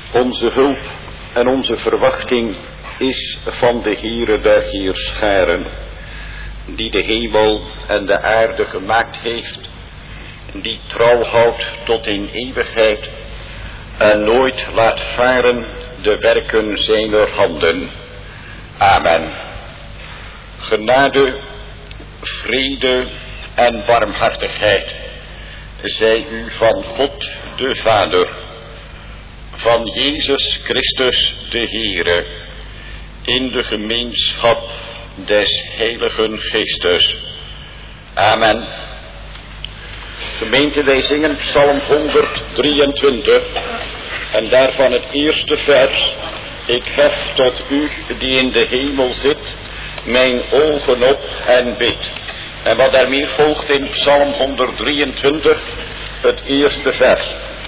Onze hulp en onze verwachting is van de Heere der Heerscharen, die de hemel en de aarde gemaakt heeft, die trouw houdt tot in eeuwigheid en nooit laat varen de werken zijner handen. Amen. Genade, vrede en barmhartigheid zij u van God de Vader, van Jezus Christus de Heere, in de gemeenschap des Heiligen Geestes. Amen. Gemeente, wij zingen Psalm 123 en daarvan het eerste vers. Ik hef tot u die in de hemel zit, mijn ogen op en bid. En wat daarmee volgt in Psalm 123, het eerste vers.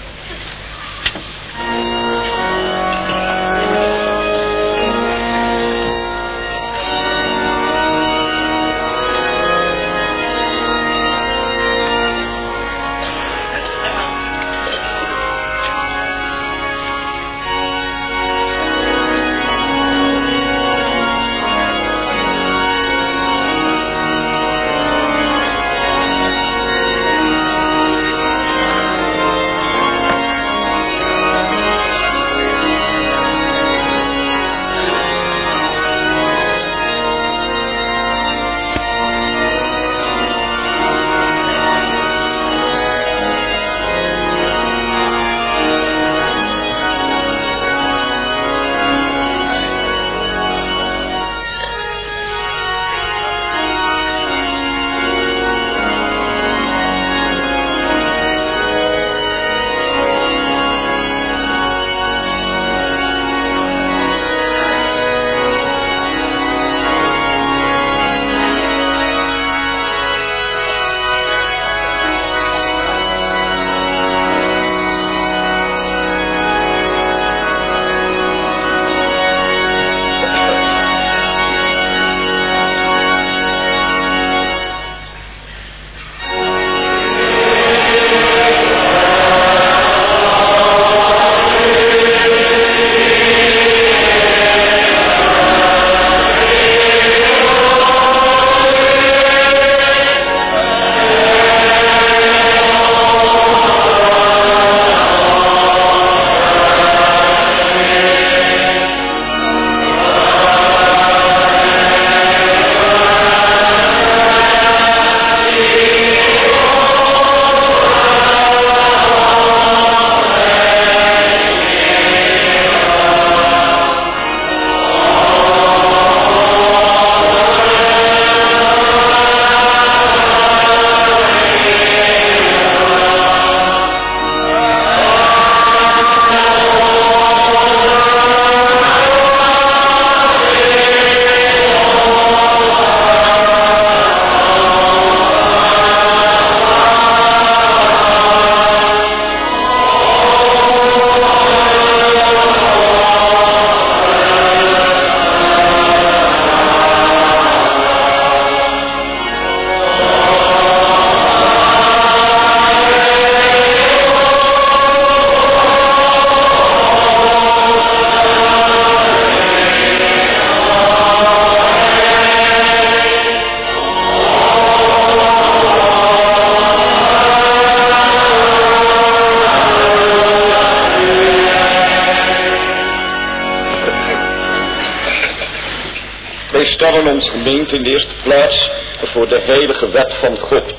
Wij stellen ons gemeente in de eerste plaats voor de heilige wet van God.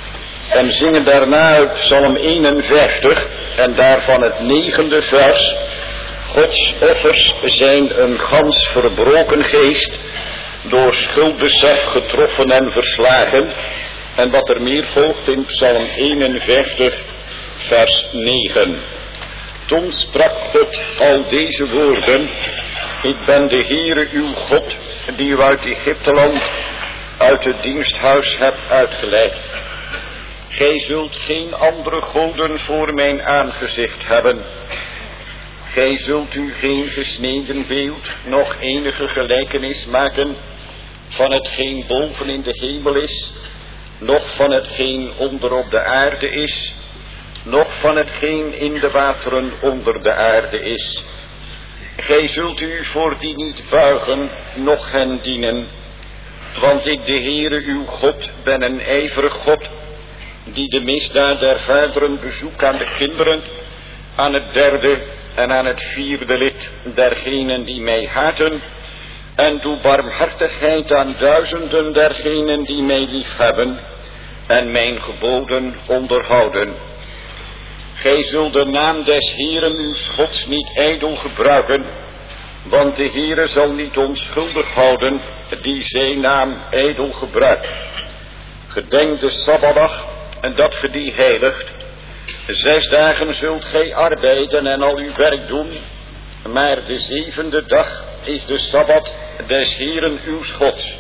En zingen daarna uit Psalm 51 en daarvan het 9e vers. Gods offers zijn een gans verbroken geest, door schuldbesef getroffen en verslagen. En wat er meer volgt in Psalm 51 vers 9. Toen sprak God al deze woorden: ik ben de Heere uw God, die u uit Egypteland, uit het diensthuis hebt uitgeleid. Gij zult geen andere goden voor mijn aangezicht hebben. Gij zult u geen gesneden beeld, noch enige gelijkenis maken van hetgeen boven in de hemel is, noch van hetgeen onder op de aarde is, noch van hetgeen in de wateren onder de aarde is. Gij zult u voor die niet buigen, noch hen dienen, want ik de Heere uw God ben een ijverig God, die de misdaad der vaderen bezoekt aan de kinderen, aan het derde en aan het vierde lid dergenen die mij haten, en doe barmhartigheid aan duizenden dergenen die mij liefhebben en mijn geboden onderhouden. Gij zult de naam des Heeren uw Gods niet ijdel gebruiken, want de Heere zal niet onschuldig houden die zijn naam ijdel gebruikt. Gedenk de Sabbatdag en dat ge die heiligt. 6 dagen zult gij arbeiden en al uw werk doen, maar de 7e dag is de Sabbat des Heeren uw Gods.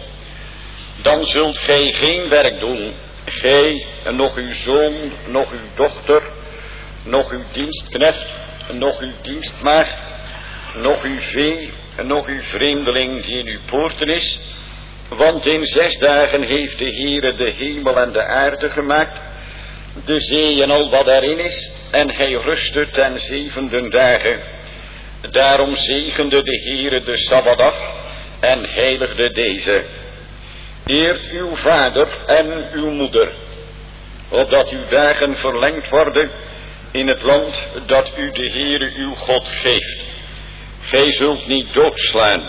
Dan zult gij geen werk doen, gij, noch uw zoon, noch uw dochter, noch uw dienstknecht, noch uw dienstmaagd, noch uw vee, noch uw vreemdeling die in uw poorten is. Want in 6 dagen heeft de Heere de hemel en de aarde gemaakt, de zee en al wat daarin is, en hij rustte ten 7e dagen. Daarom zegende de Heere de Sabbatdag en heiligde deze. Eert uw vader en uw moeder, opdat uw dagen verlengd worden in het land dat u de Heere uw God geeft. Gij zult niet doodslaan,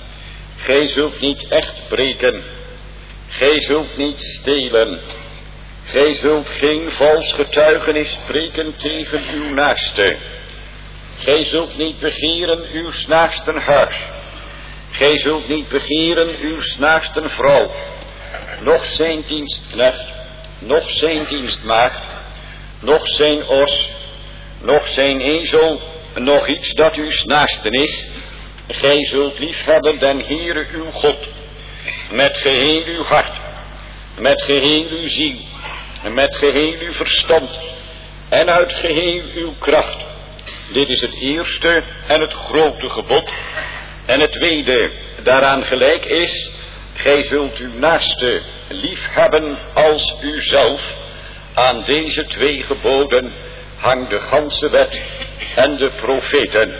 gij zult niet echt breken, gij zult niet stelen, gij zult geen vals getuigenis spreken tegen uw naaste. Gij zult niet begeren uw naasten huis, gij zult niet begeren uw naasten vrouw, noch zijn dienstknecht, noch zijn dienstmaagd, noch zijn os, noch zijn ezel, nog iets dat uw naasten is. Gij zult liefhebben den Heere uw God, met geheel uw hart, met geheel uw ziel, met geheel uw verstand, en uit geheel uw kracht. Dit is het eerste en het grote gebod. En het tweede daaraan gelijk is, gij zult uw naaste liefhebben als uzelf. Aan deze 2 geboden hangt de ganse wet en de profeten.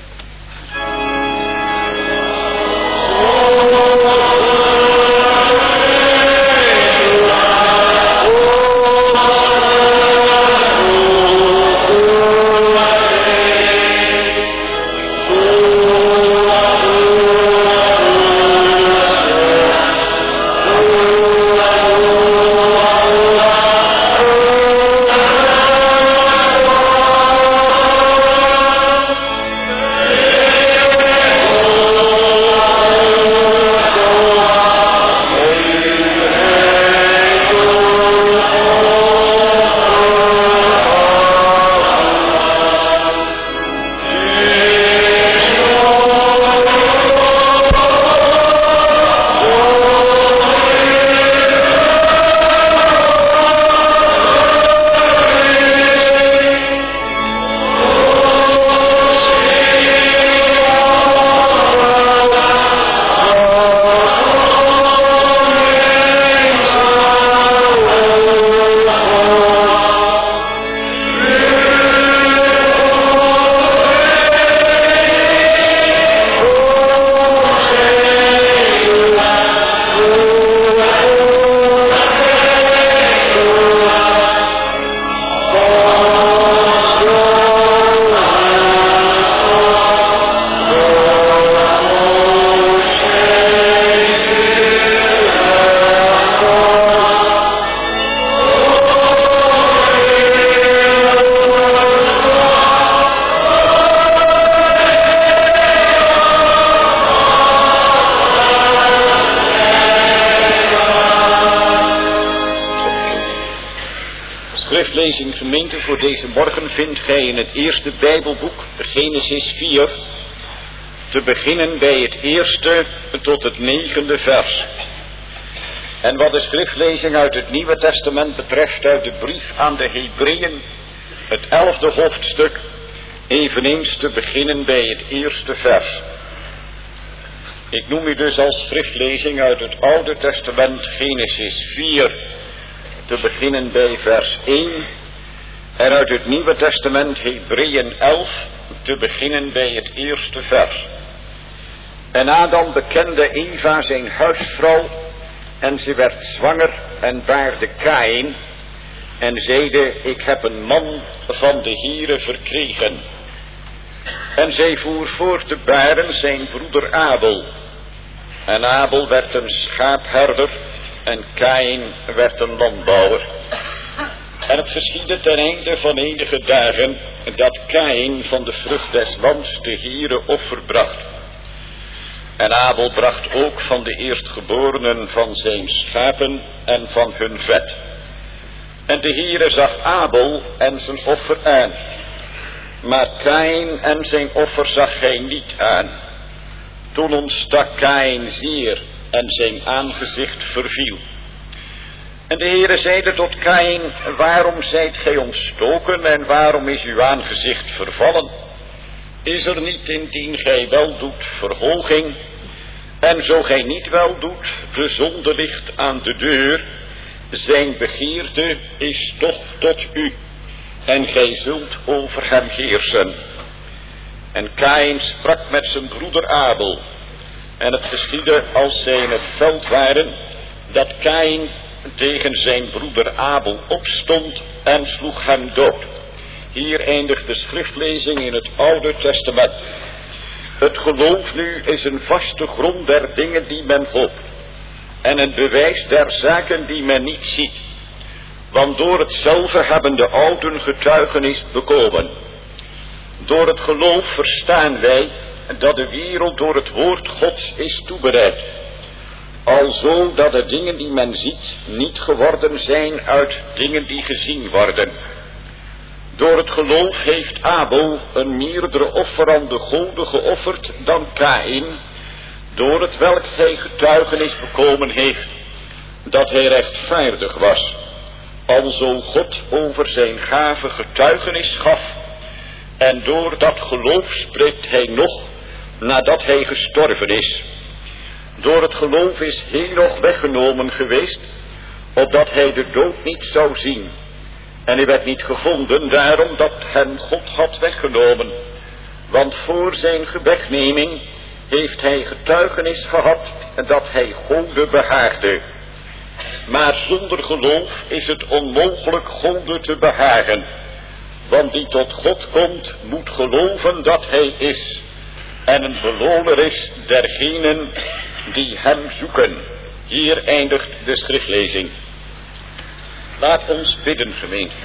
schriftlezing gemeente voor deze morgen vindt gij in het eerste Bijbelboek, Genesis 4, te beginnen bij het eerste tot het 9e vers. En wat de schriftlezing uit het Nieuwe Testament betreft, uit de brief aan de Hebreeën, het 11e hoofdstuk, eveneens te beginnen bij het eerste vers. Ik noem u dus als schriftlezing uit het Oude Testament Genesis 4, te beginnen bij vers 1 En uit het Nieuwe Testament Hebreeën 11, te beginnen bij het eerste vers. En Adam bekende Eva zijn huisvrouw, en ze werd zwanger en baarde Kaïn, en zeide, ik heb een man van de Heere verkregen. En zij voer voor te baren zijn broeder Abel. En Abel werd een schaapherder, en Kaïn werd een landbouwer. En het geschiedde ten einde van enige dagen, dat Kaïn van de vrucht des lands de Heere offer bracht. En Abel bracht ook van de eerstgeborenen van zijn schapen en van hun vet. En de Heere zag Abel en zijn offer aan. Maar Kaïn en zijn offer zag hij niet aan. Toen ontstak Kaïn zeer en zijn aangezicht verviel. En de Heere zeide tot Kaïn, waarom zijt gij ontstoken en waarom is uw aangezicht vervallen? Is er niet indien gij wel doet verhoging? En zo gij niet wel doet, de zonde ligt aan de deur. Zijn begeerte is toch tot u. En gij zult over hem heersen. En Kaïn sprak met zijn broeder Abel. En het geschiedde als zij in het veld waren, dat Kaïn tegen zijn broeder Abel opstond en sloeg hem dood. Hier eindigt de schriftlezing in het Oude Testament. Het geloof nu is een vaste grond der dingen die men hoopt. En een bewijs der zaken die men niet ziet. Want door hetzelfde hebben de ouden getuigenis bekomen. Door het geloof verstaan wij dat de wereld door het woord Gods is toebereid. Alzo dat de dingen die men ziet niet geworden zijn uit dingen die gezien worden. Door het geloof heeft Abel een meerdere offer aan de Gode geofferd dan Kaïn, door het welk hij getuigenis bekomen heeft, dat hij rechtvaardig was, alzo God over zijn gave getuigenis gaf, en door dat geloof spreekt hij nog, nadat hij gestorven is. Door het geloof is Henoch weggenomen geweest, opdat hij de dood niet zou zien. En hij werd niet gevonden, daarom dat hem God had weggenomen. Want voor zijn wegneming heeft hij getuigenis gehad dat hij Gode behaagde. Maar zonder geloof is het onmogelijk Gode te behagen. Want die tot God komt, moet geloven dat hij is. En een beloner is dergenen die hem zoeken. Hier eindigt de schriftlezing. Laat ons bidden, gemeente.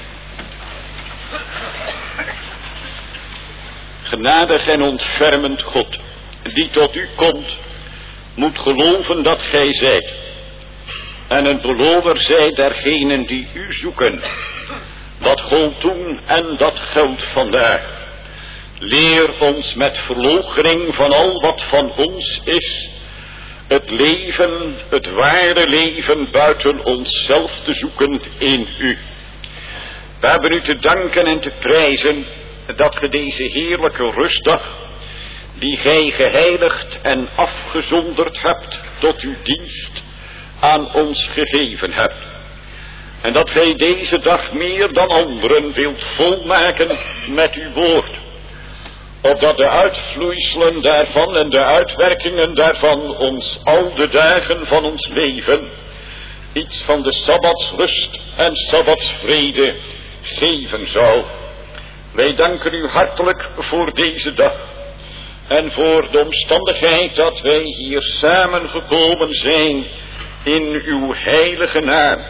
Genadig en ontfermend God, die tot u komt, moet geloven dat gij zijt. En een beloner zij dergenen die u zoeken. Dat gold toen en dat geldt vandaag. Leer ons met verloochening van al wat van ons is, het leven, het ware leven buiten onszelf te zoeken in u. We hebben u te danken en te prijzen dat ge deze heerlijke rustdag, die gij geheiligd en afgezonderd hebt tot uw dienst, aan ons gegeven hebt. En dat gij deze dag meer dan anderen wilt volmaken met uw woord, opdat de uitvloeiselen daarvan en de uitwerkingen daarvan ons al de dagen van ons leven iets van de sabbatsrust en sabbatsvrede geven zou. Wij danken u hartelijk voor deze dag en voor de omstandigheid dat wij hier samengekomen zijn in uw heilige naam.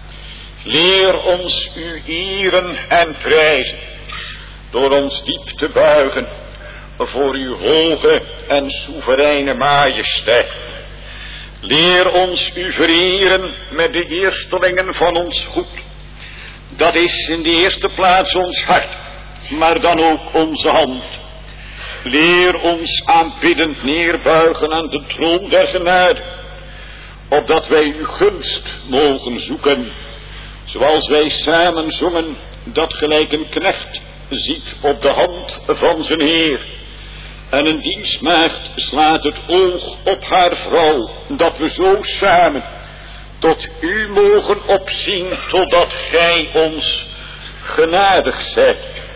Leer ons u eren en prijzen, door ons diep te buigen voor uw hoge en soevereine majesteit. Leer ons u vereren met de eerstelingen van ons goed. Dat is in de eerste plaats ons hart, maar dan ook onze hand. Leer ons aanbiddend neerbuigen aan de troon der genade, opdat wij uw gunst mogen zoeken, zoals wij samen zongen, dat gelijk een knecht ziet op de hand van zijn heer. En een dienstmaagd slaat het oog op haar vrouw, dat we zo samen tot u mogen opzien, totdat gij ons genadig zijt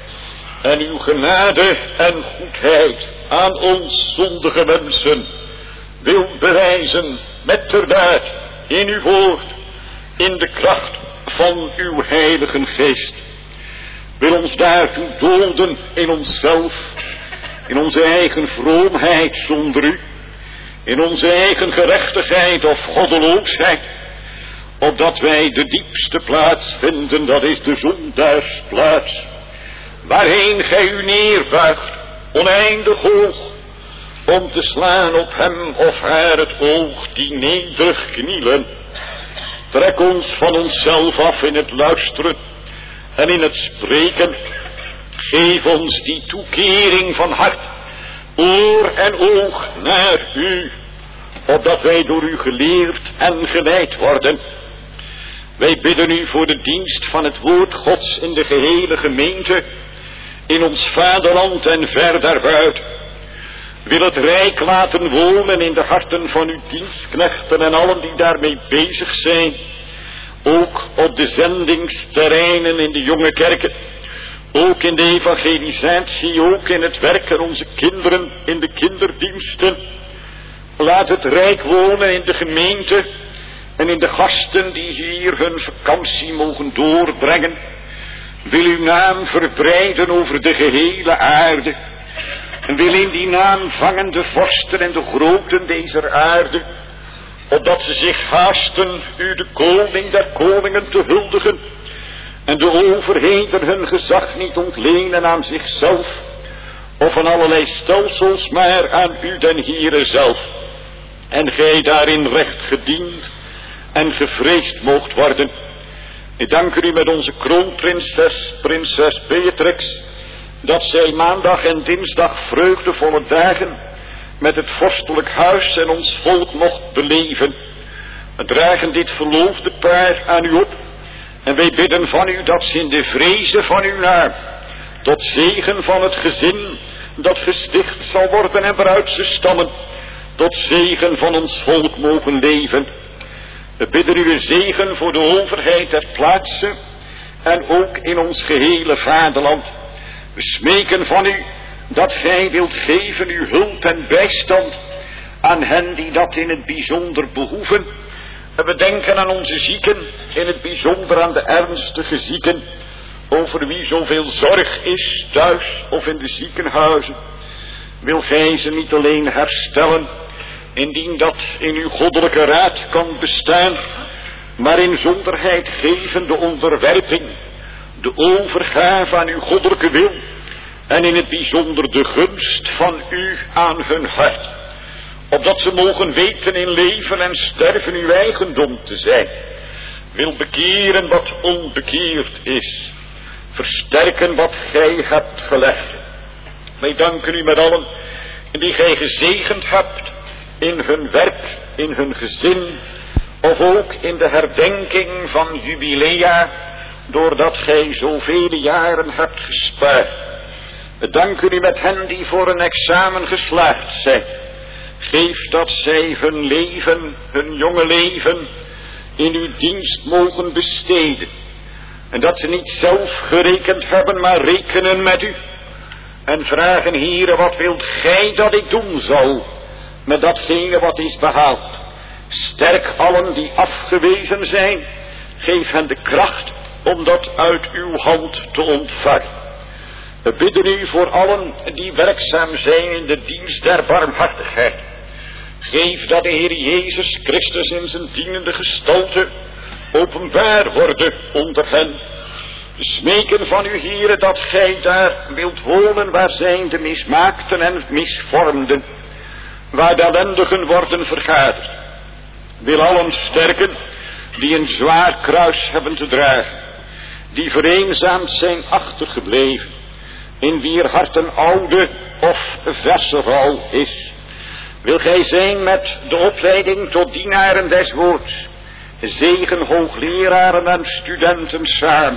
en uw genade en goedheid aan ons zondige mensen wilt bewijzen met terdaad in uw woord, in de kracht van uw heilige geest. Wil ons daartoe doden in onszelf, in onze eigen vroomheid zonder u, in onze eigen gerechtigheid of goddeloosheid, opdat wij de diepste plaats vinden, dat is de zondaarsplaats, waarheen gij u neerbuigt, oneindig hoog, om te slaan op hem of haar het oog die nederig knielen. Trek ons van onszelf af in het luisteren en in het spreken. Geef ons die toekering van hart, oor en oog naar u, opdat wij door u geleerd en geleid worden. Wij bidden u voor de dienst van het woord Gods in de gehele gemeente, in ons vaderland en ver daarbuiten. Wil het rijk laten wonen in de harten van uw dienstknechten en allen die daarmee bezig zijn. Ook op de zendingsterreinen in de jonge kerken. Ook in de evangelisatie, ook in het werken onze kinderen in de kinderdiensten. Laat het rijk wonen in de gemeente en in de gasten die hier hun vakantie mogen doorbrengen. Wil uw naam verbreiden over de gehele aarde. En wil in die naam vangen de vorsten en de groten deze aarde, opdat ze zich haasten u de koning der koningen te huldigen en de overheden hun gezag niet ontlenen aan zichzelf of aan allerlei stelsels, maar aan u den Heere zelf. En gij daarin recht gediend en gevreesd moogt worden. Ik dank u met onze kroonprinses, prinses Beatrix, dat zij maandag en dinsdag vreugdevolle dagen met het vorstelijk huis en ons volk mocht beleven. We dragen dit verloofde paar aan u op en wij bidden van u dat ze in de vrezen van uw naam, tot zegen van het gezin dat gesticht zal worden en waaruit ze stammen, tot zegen van ons volk mogen leven. We bidden u een zegen voor de overheid ter plaatse en ook in ons gehele vaderland. We smeken van u dat gij wilt geven uw hulp en bijstand aan hen die dat in het bijzonder behoeven. We denken aan onze zieken, in het bijzonder aan de ernstige zieken, over wie zoveel zorg is, thuis of in de ziekenhuizen. Wil gij ze niet alleen herstellen, indien dat in uw goddelijke raad kan bestaan, maar in zonderheid geven de onderwerping, de overgave aan uw goddelijke wil en in het bijzonder de gunst van u aan hun hart, opdat ze mogen weten in leven en sterven uw eigendom te zijn. Wil bekeren wat onbekeerd is, versterken wat gij hebt gelegd. Wij danken u met allen die gij gezegend hebt in hun werk, in hun gezin, of ook in de herdenking van jubilea, doordat gij zoveel jaren hebt gespaard. We danken u met hen die voor een examen geslaagd zijn. Geef dat zij hun leven, hun jonge leven, in uw dienst mogen besteden. En dat ze niet zelf gerekend hebben, maar rekenen met u. En vragen, Heere, wat wilt gij dat ik doen zal met datgene wat is behaald? Sterk allen die afgewezen zijn. Geef hen de kracht om dat uit uw hand te ontvangen. We bidden u voor allen die werkzaam zijn in de dienst der barmhartigheid. Geef dat de Heer Jezus Christus in zijn dienende gestalte openbaar worden onder hen. We smeken van u, Heere, dat gij daar wilt wonen waar zijn de mismaakten en misvormden, waar de ellendigen worden vergaderd. Wil allen sterken die een zwaar kruis hebben te dragen, die vereenzaamd zijn achtergebleven, in wier hart een oude of verse rouw is. Wil gij zijn met de opleiding tot dienaren des woords, zegen hoogleraren en studenten samen,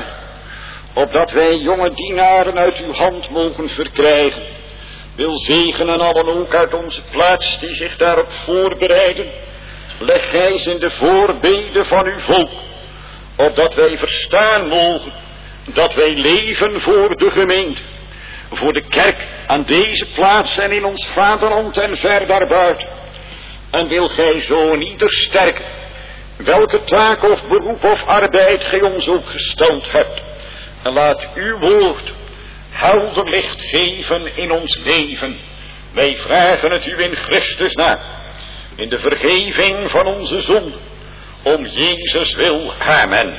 opdat wij jonge dienaren uit uw hand mogen verkrijgen. Wil zegenen allen ook uit onze plaats die zich daarop voorbereiden. Leg gij ze in de voorbeden van uw volk, opdat wij verstaan mogen dat wij leven voor de gemeente, voor de kerk aan deze plaats en in ons vaderland en ver daarbuiten. En wil gij zo in ieder sterken, welke taak of beroep of arbeid gij ons ook gesteld hebt. En laat uw woord helder licht geven in ons leven. Wij vragen het u in Christus na, in de vergeving van onze zonden, om Jezus wil. Amen.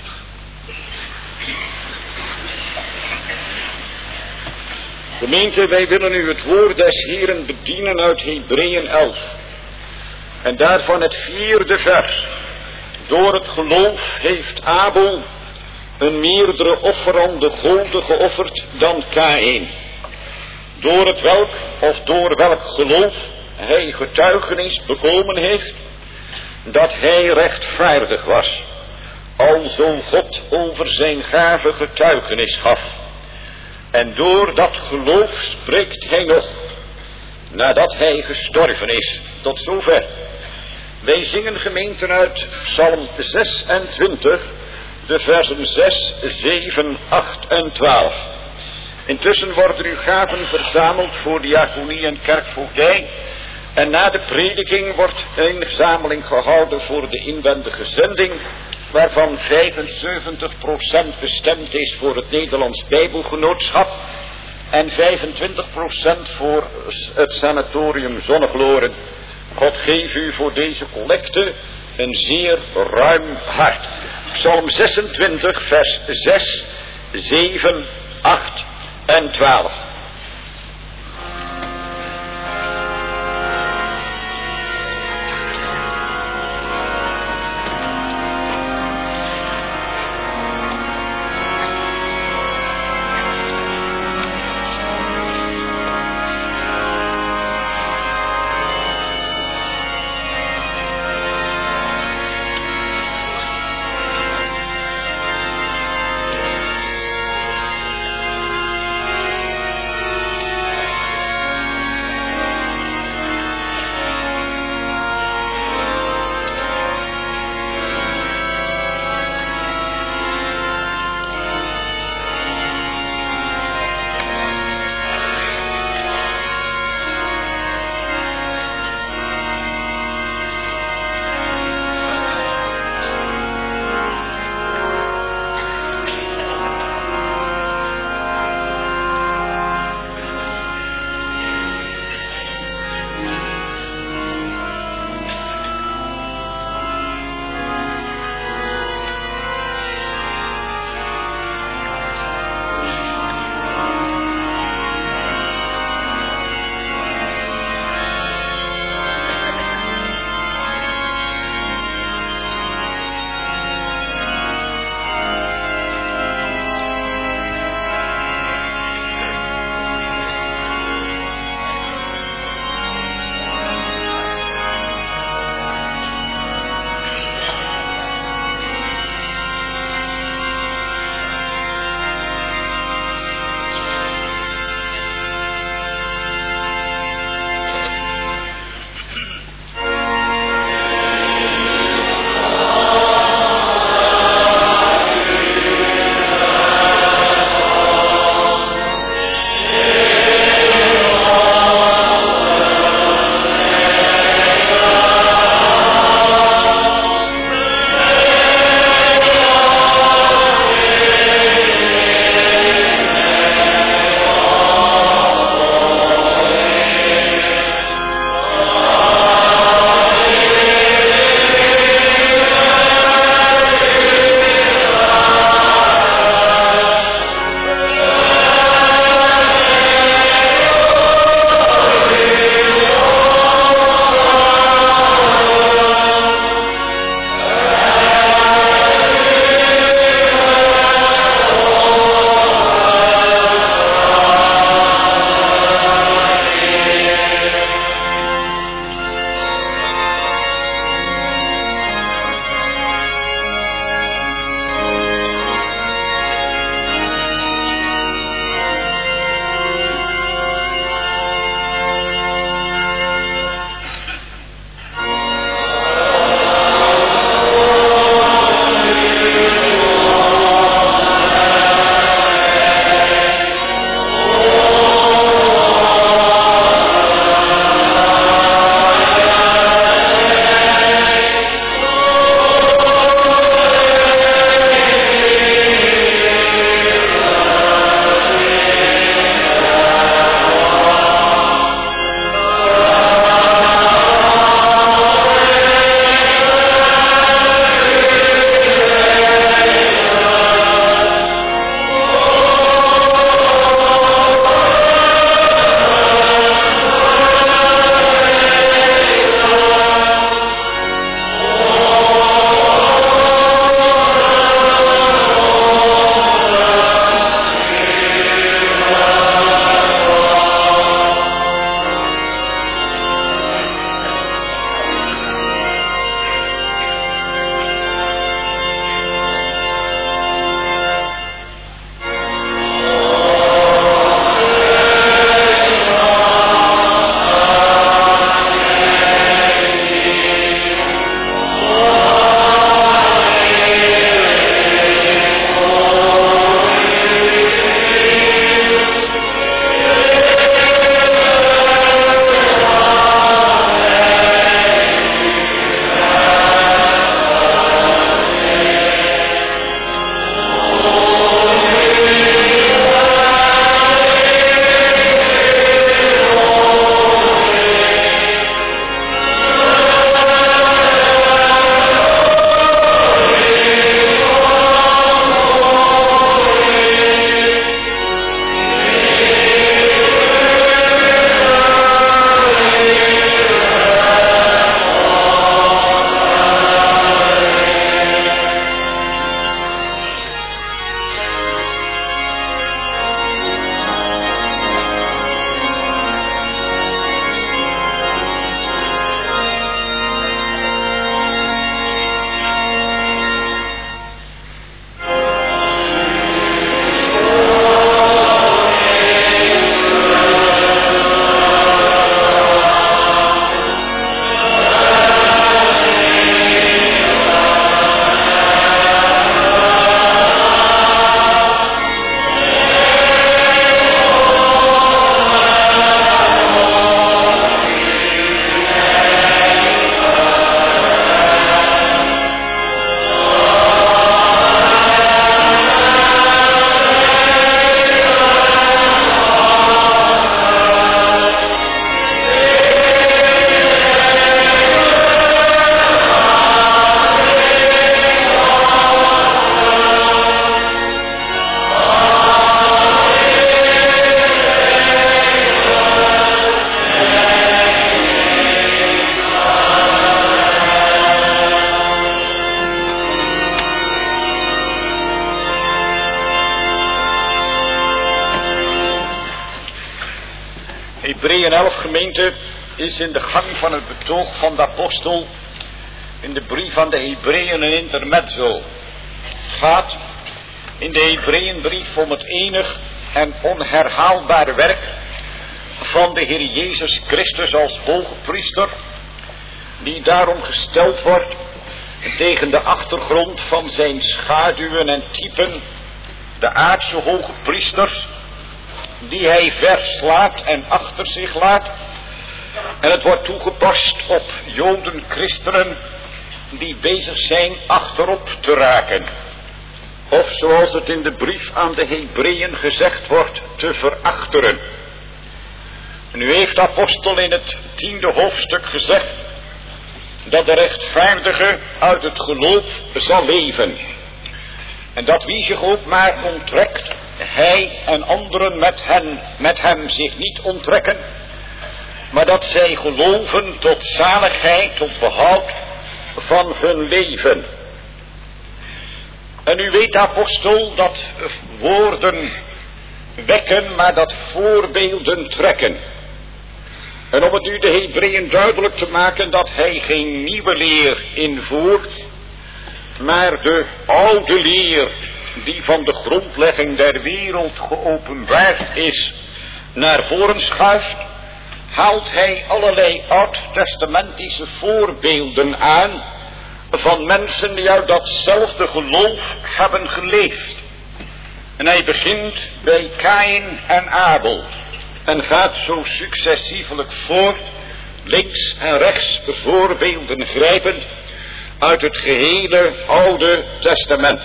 Gemeente, wij willen u het woord des Heeren bedienen uit Hebreeën 11. En daarvan het 4e vers. Door het geloof heeft Abel een meerdere offer aan de goden geofferd dan Kaïn. Door het welk of door welk geloof hij getuigenis bekomen heeft dat hij rechtvaardig was, alzo God over zijn gave getuigenis gaf. En door dat geloof spreekt hij nog, nadat hij gestorven is. Tot zover. Wij zingen, gemeenten, uit Psalm 26, de versen 6, 7, 8 en 12. Intussen worden uw gaven verzameld voor diaconie en kerkvoogdij. En na de prediking wordt een verzameling gehouden voor de inwendige zending, waarvan 75% bestemd is voor het Nederlands Bijbelgenootschap en 25% voor het sanatorium Zonnegloren. God geef u voor deze collecte een zeer ruim hart. Psalm 26, vers 6, 7, 8 en 12. Hebreeën 11 gemeente is in de gang van het betoog van de apostel in de brief aan de Hebreeën een intermezzo. Het gaat in de Hebreeënbrief om het enig en onherhaalbare werk van de Heer Jezus Christus als hoge priester, die daarom gesteld wordt tegen de achtergrond van zijn schaduwen en typen, de aardse hoge priesters, die hij verslaat en achter zich laat. En het wordt toegepast op Joden, christenen, die bezig zijn achterop te raken. Of zoals het in de brief aan de Hebreeën gezegd wordt, te verachteren. En nu heeft de apostel in het 10e hoofdstuk gezegd dat de rechtvaardige uit het geloof zal leven. En dat wie zich ook maar onttrekt, hij en anderen met hem zich niet onttrekken, maar dat zij geloven tot zaligheid, tot behoud van hun leven. En u weet, de apostel, dat woorden wekken, maar dat voorbeelden trekken. En om het u de Hebreeën duidelijk te maken dat hij geen nieuwe leer invoert, maar de oude leer die van de grondlegging der wereld geopenbaard is naar voren schuift, haalt hij allerlei oud-testamentische voorbeelden aan van mensen die uit datzelfde geloof hebben geleefd. En hij begint bij Kaïn en Abel en gaat zo successievelijk voort, links en rechts voorbeelden grijpend uit het gehele Oude Testament.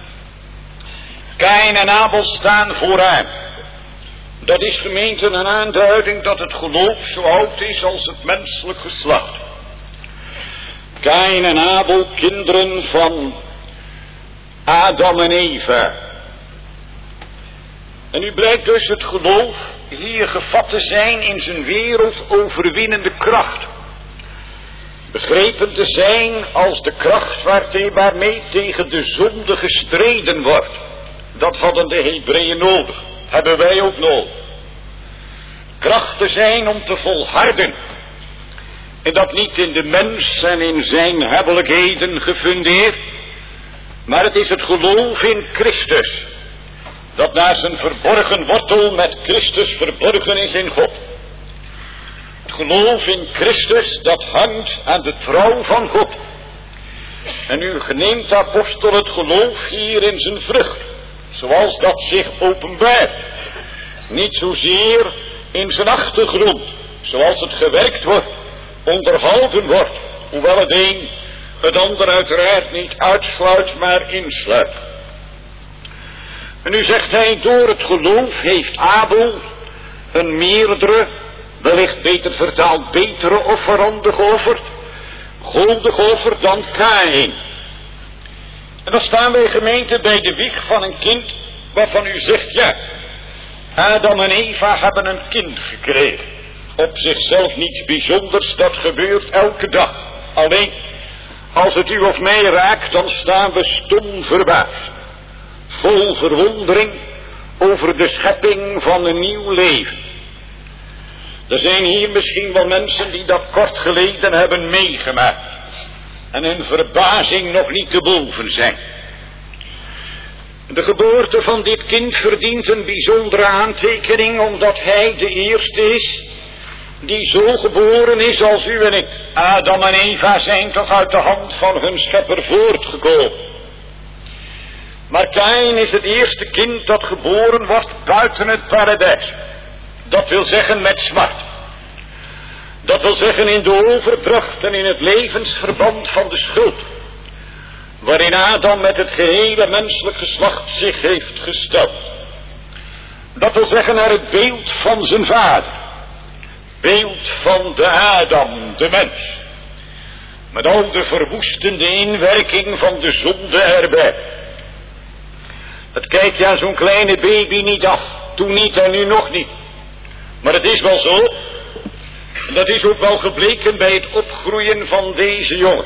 Kaïn en Abel staan vooraan. Dat is, gemeente, een aanduiding dat het geloof zo oud is als het menselijk geslacht. Kaïn en Abel, kinderen van Adam en Eva. En nu blijkt dus het geloof hier gevat te zijn in zijn wereld overwinnende kracht. Begrepen te zijn als de kracht waarmee tegen de zonde gestreden wordt. Dat hadden de Hebreeën nodig. Hebben wij ook nodig. Kracht te zijn om te volharden. En dat niet in de mens en in zijn hebbelijkheden gefundeerd. Maar het is het geloof in Christus. Dat naar zijn verborgen wortel met Christus verborgen is in God. Het geloof in Christus dat hangt aan de trouw van God. En nu neemt de apostel het geloof hier in zijn vrucht. Zoals dat zich openbaart. Niet zozeer in zijn achtergrond. Zoals het gewerkt wordt, onderhouden wordt. Hoewel het een het ander uiteraard niet uitsluit, maar insluit. En nu zegt hij, door het geloof heeft Abel een meerdere, wellicht beter vertaald, betere offerande geofferd, goldig geofferd dan Kaïn. En dan staan wij, gemeente, bij de wieg van een kind waarvan u zegt, ja, Adam en Eva hebben een kind gekregen. Op zichzelf niets bijzonders, dat gebeurt elke dag. Alleen, als het u of mij raakt, dan staan we stom verbaasd. Vol verwondering over de schepping van een nieuw leven. Er zijn hier misschien wel mensen die dat kort geleden hebben meegemaakt. En hun verbazing nog niet te boven zijn. De geboorte van dit kind verdient een bijzondere aantekening, omdat hij de eerste is die zo geboren is als u en ik. Adam en Eva zijn toch uit de hand van hun schepper voortgekomen. Maar Kaïn is het eerste kind dat geboren wordt buiten het paradijs. Dat wil zeggen met smart. Dat wil zeggen in de overdracht en in het levensverband van de schuld. Waarin Adam met het gehele menselijk geslacht zich heeft gesteld. Dat wil zeggen naar het beeld van zijn vader. Beeld van de Adam, de mens. Met al de verwoestende inwerking van de zonde erbij. Het kijkt ja zo'n kleine baby niet af. Toen niet en nu nog niet. Maar het is wel zo. En dat is ook wel gebleken bij het opgroeien van deze jongen.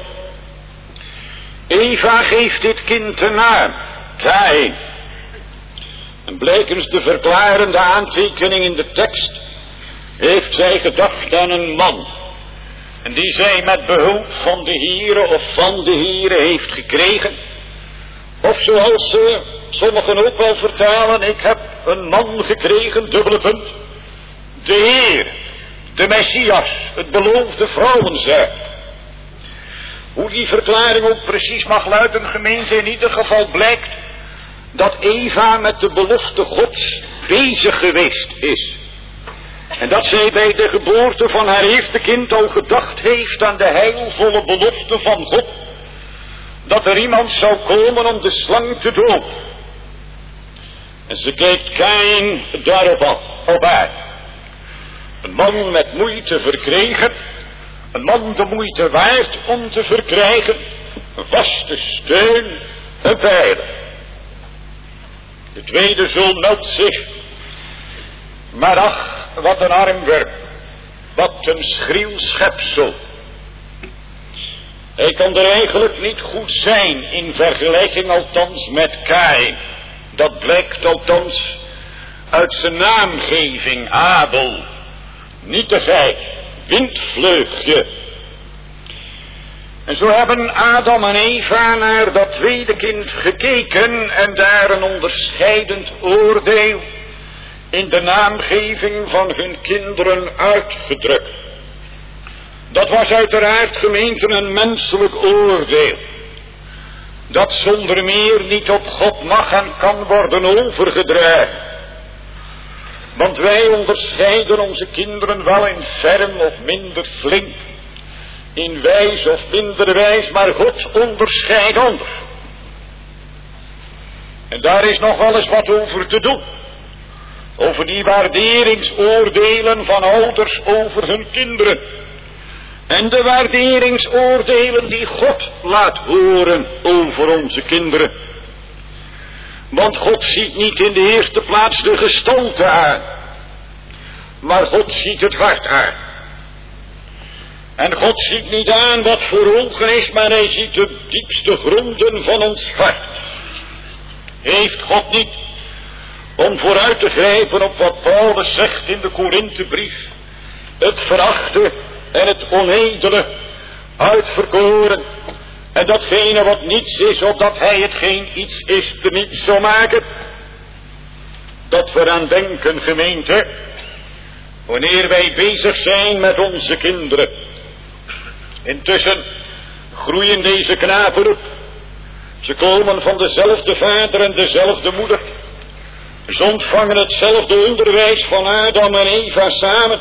Eva geeft dit kind een naam. Kaïn. En blijkens de verklarende aantekening in de tekst heeft zij gedacht aan een man. En die zij met behulp van de Heere of van de Heere heeft gekregen. Of zoals sommigen ook wel vertalen, ik heb een man gekregen, dubbele punt. De Heer, de Messias, het beloofde vrouwenzaad. Hoe die verklaring ook precies mag luiden, gemeente, in ieder geval blijkt dat Eva met de belofte Gods bezig geweest is. En dat zij bij de geboorte van haar eerste kind al gedacht heeft aan de heilvolle belofte van God. Dat er iemand zou komen om de slang te doden. En ze kijkt Kaïn daarop aan. Een man met moeite verkregen. Een man de moeite waard om te verkrijgen. Een vaste steun, een pijler. De tweede zoon meldt zich. Maar ach, wat een arm werk. Wat een schriel schepsel. Hij kan er eigenlijk niet goed zijn in vergelijking althans met Kaïn. Dat blijkt althans uit zijn naamgeving, Abel. Nietigheid, windvleugje. En zo hebben Adam en Eva naar dat tweede kind gekeken en daar een onderscheidend oordeel in de naamgeving van hun kinderen uitgedrukt. Dat was uiteraard, gemeente, een menselijk oordeel. Dat zonder meer niet op God mag en kan worden overgedragen. Want wij onderscheiden onze kinderen wel in ferm of minder flink. In wijs of minder wijs, maar God onderscheidt anders. En daar is nog wel eens wat over te doen. Over die waarderingsoordelen van ouders over hun kinderen. En de waarderingsoordelen die God laat horen over onze kinderen. Want God ziet niet in de eerste plaats de gestalte aan. Maar God ziet het hart aan. En God ziet niet aan wat voor ogen is, maar hij ziet de diepste gronden van ons hart. Heeft God niet, om vooruit te grijpen op wat Paulus zegt in de Korinthebrief, het verachte en het onedele uitverkoren, en datgene wat niets is, opdat hij hetgeen iets is te niets zou maken. Dat we aan denken, gemeente, wanneer wij bezig zijn met onze kinderen. Intussen groeien deze knapen op. Ze komen van dezelfde vader en dezelfde moeder. Ze ontvangen hetzelfde onderwijs van Adam en Eva samen.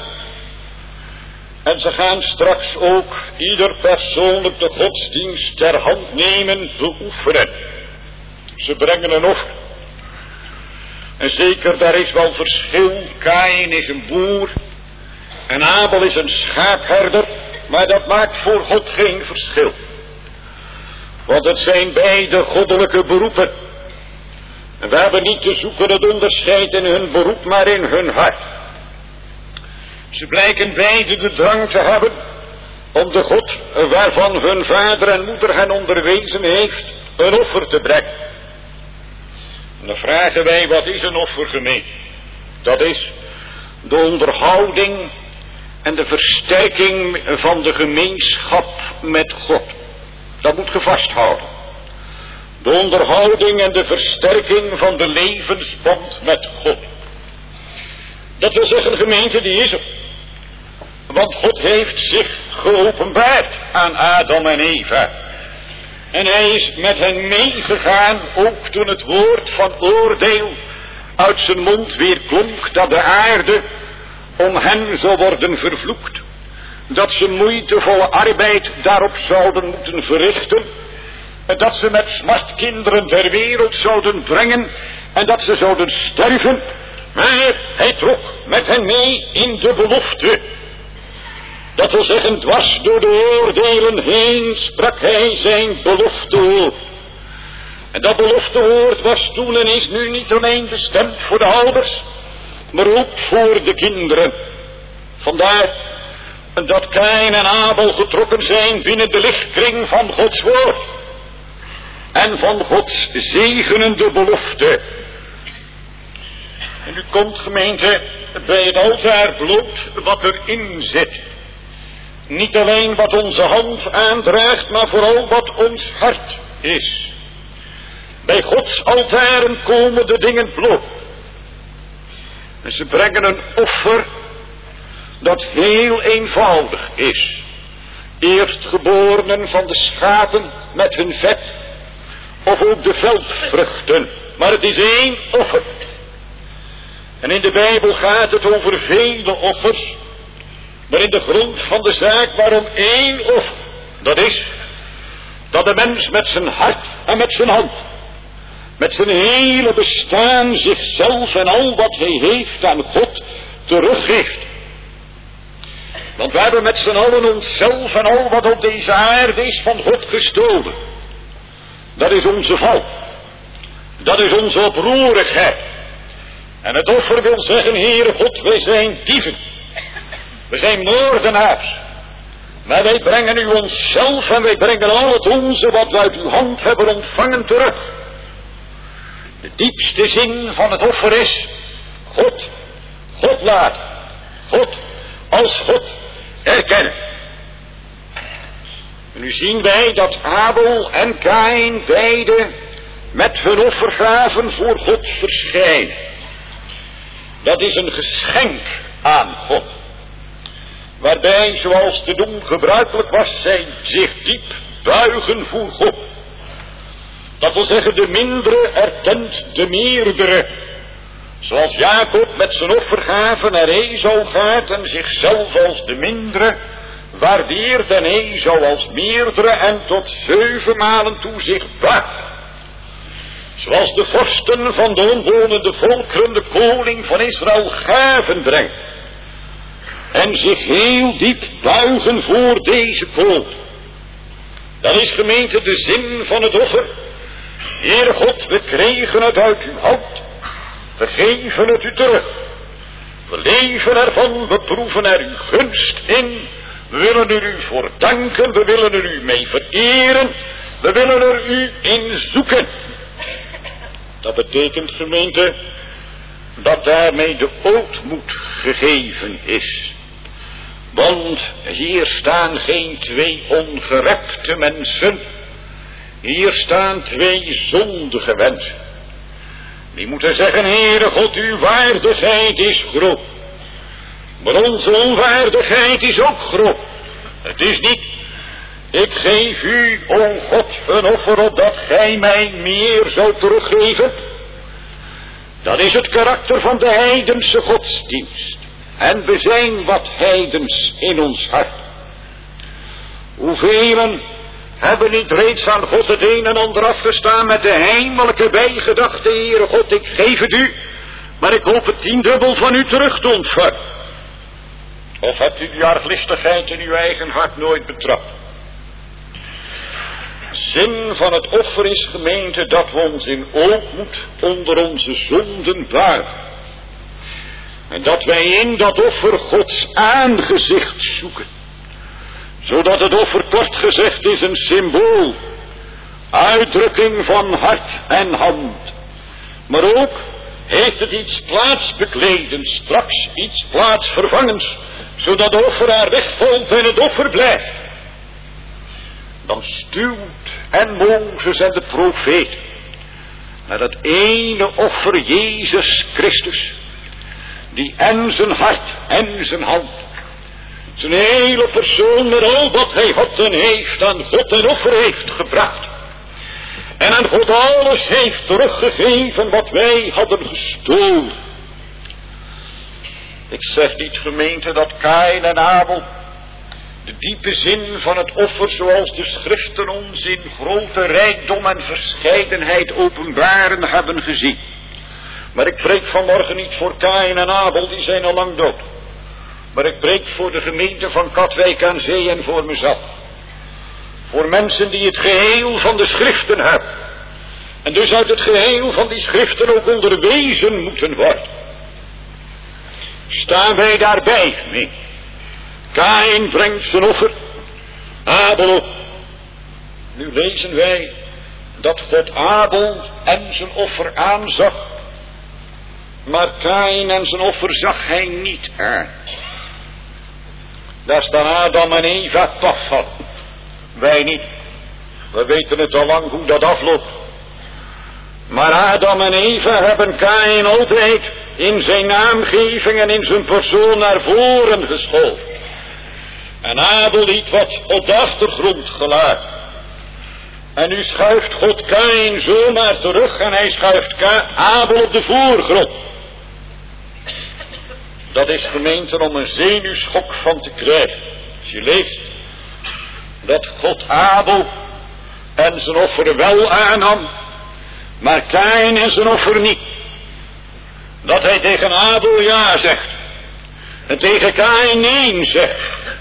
En ze gaan straks ook ieder persoonlijk de godsdienst ter hand nemen, beoefenen. Ze brengen een offer. En zeker, daar is wel verschil. Kaïn is een boer en Abel is een schaapherder. Maar dat maakt voor God geen verschil. Want het zijn beide goddelijke beroepen. En we hebben niet te zoeken het onderscheid in hun beroep, maar in hun hart. Ze blijken beide de drang te hebben om de God waarvan hun vader en moeder hen onderwezen heeft, een offer te brengen. En dan vragen wij, wat is een offer, gemeente? Dat is de onderhouding en de versterking van de gemeenschap met God. Dat moet je vasthouden. De onderhouding en de versterking van de levensband met God. Dat wil zeggen, gemeente, die is er. Want God heeft zich geopenbaard aan Adam en Eva. En hij is met hen meegegaan, ook toen het woord van oordeel uit zijn mond weer klonk, dat de aarde om hen zou worden vervloekt. Dat ze moeitevolle arbeid daarop zouden moeten verrichten. En dat ze met smart kinderen ter wereld zouden brengen. En dat ze zouden sterven. Maar hij trok met hen mee in de belofte. Dat wil zeggen, dwars door de oordelen heen sprak hij zijn beloftewoord. En dat beloftewoord was toen en is nu niet alleen bestemd voor de ouders, maar ook voor de kinderen. Vandaar dat Kaïn en Abel getrokken zijn binnen de lichtkring van Gods woord. En van Gods zegenende belofte. En nu komt, gemeente, bij het altaar bloot wat erin zit. Niet alleen wat onze hand aandraagt, maar vooral wat ons hart is. Bij Gods altaren komen de dingen bloot. En ze brengen een offer dat heel eenvoudig is. Eerstgeborenen van de schapen met hun vet, of ook de veldvruchten. Maar het is één offer. En in de Bijbel gaat het over vele offers. Maar in de grond van de zaak waarom één offer. Dat is dat de mens met zijn hart en met zijn hand, met zijn hele bestaan, zichzelf en al wat hij heeft aan God teruggeeft. Want we hebben met z'n allen onszelf en al wat op deze aarde is van God gestolen. Dat is onze val. Dat is onze oproerigheid. En het offer wil zeggen, Heere God, wij zijn dieven. We zijn moordenaars. Maar wij brengen u onszelf en wij brengen al het onze wat we uit uw hand hebben ontvangen terug. De diepste zin van het offer is God laten. God als God erkennen. En nu zien wij dat Abel en Kaïn beide met hun offergaven voor God verschijnen. Dat is een geschenk aan God. Waarbij, zoals te doen gebruikelijk was, zij zich diep buigen voor God. Dat wil zeggen, de mindere erkent de meerdere. Zoals Jacob met zijn offergaven naar Esau gaat en zichzelf als de mindere waardeert en Esau als meerdere en tot 7 malen toe zich buigt. Zoals de vorsten van de omwonende volkeren de koning van Israël gaven brengt. En zich heel diep buigen voor deze koning. Dat is, gemeente, de zin van het offer. Heere God, we kregen het uit uw hand. We geven het u terug. We leven ervan, we proeven er uw gunst in. We willen er u voor danken, we willen er u mee vereren. We willen er u in zoeken. Dat betekent, gemeente, dat daarmee de ootmoed gegeven is. Want hier staan geen 2 ongerepte mensen. Hier staan 2 zondige mensen. Die moeten zeggen, Heere God, uw waardigheid is groot. Maar onze onwaardigheid is ook groot. Het is niet, ik geef u, o God, een offer opdat gij mij meer zou teruggeven. Dat is het karakter van de heidense godsdienst. En we zijn wat heidens in ons hart. Hoevelen hebben niet reeds aan God het een en ander afgestaan met de heimelijke bijgedachte, Heere God, ik geef het u, maar ik hoop het 10-dubbel van u terug te ontvangen. Of hebt u die arglistigheid in uw eigen hart nooit betrapt? Zin van het offer is, gemeente, dat we ons in ootmoed onder onze zonden buigen. En dat wij in dat offer Gods aangezicht zoeken. Zodat het offer kort gezegd is een symbool. Uitdrukking van hart en hand. Maar ook heeft het iets plaatsbekledends, straks iets plaatsvervangends. Zodat de offeraar wegvalt en het offer blijft. Dan stuwt en Mozes en de profeet naar dat ene offer Jezus Christus. Die en zijn hart en zijn hand, zijn hele persoon met al wat hij had en heeft aan God en offer heeft gebracht. En aan God alles heeft teruggegeven wat wij hadden gestolen. Ik zeg niet, gemeente, dat Kaïn en Abel de diepe zin van het offer zoals de schriften ons in grote rijkdom en verscheidenheid openbaren hebben gezien. Maar ik preek vanmorgen niet voor Kaïn en Abel, die zijn al lang dood. Maar ik preek voor de gemeente van Katwijk aan Zee en voor mezelf. Voor mensen die het geheel van de schriften hebben. En dus uit het geheel van die schriften ook onderwezen moeten worden. Staan wij daarbij, nee. Kaïn brengt zijn offer. Abel op. Nu lezen wij dat God Abel en zijn offer aanzag. Maar Kaïn en zijn offer zag hij niet aan. Daar staan Adam en Eva paf van. Wij niet. We weten het al lang hoe dat afloopt. Maar Adam en Eva hebben Kaïn altijd in zijn naamgeving en in zijn persoon naar voren geschoven. En Abel liet wat op de achtergrond gelaten. En nu schuift God Kaïn zomaar terug en hij schuift Abel op de voorgrond. Dat is gemeente om een zenuwschok van te krijgen. Als je leest dat God Abel en zijn offer wel aannam, maar Kaïn en zijn offer niet. Dat hij tegen Abel ja zegt en tegen Kaïn nee zegt.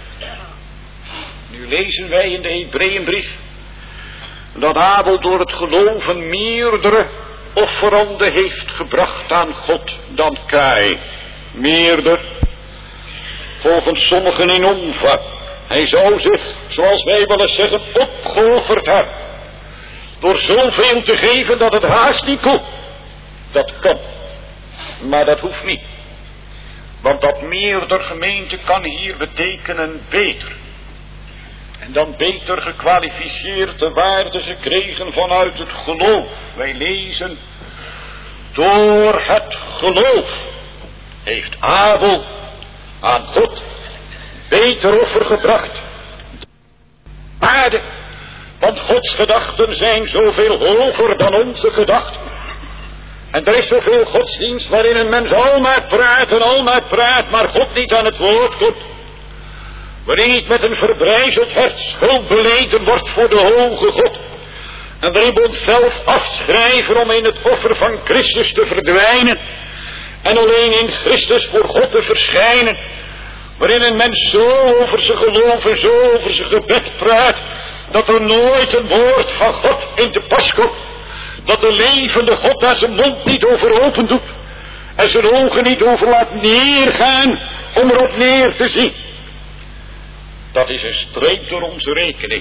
Nu lezen wij in de Hebreeënbrief dat Abel door het geloven meerdere offeranden heeft gebracht aan God dan Kaïn. Meerder, volgens sommigen in omvang. Hij zou zich, zoals wij wel eens zeggen, opgeofferd hebben. Door zoveel te geven dat het haast niet kon. Dat kan. Maar dat hoeft niet. Want dat meerder gemeente kan hier betekenen beter. En dan beter gekwalificeerd de waarde gekregen vanuit het geloof. Wij lezen, door het geloof heeft Abel aan God beter offer gebracht. Waarde, want Gods gedachten zijn zoveel hoger dan onze gedachten. En er is zoveel godsdienst waarin een mens al maar praat, maar God niet aan het woord komt. Waarin niet met een verbrijzeld hart schuld beleden wordt voor de hoge God. En waarin we onszelf afschrijven om in het offer van Christus te verdwijnen. En alleen in Christus voor God te verschijnen. Waarin een mens zo over zijn geloof en zo over zijn gebed praat, dat er nooit een woord van God in te pas komt. Dat de levende God daar zijn mond niet over open doet. En zijn ogen niet over laat neergaan om erop neer te zien. Dat is een streep door onze rekening.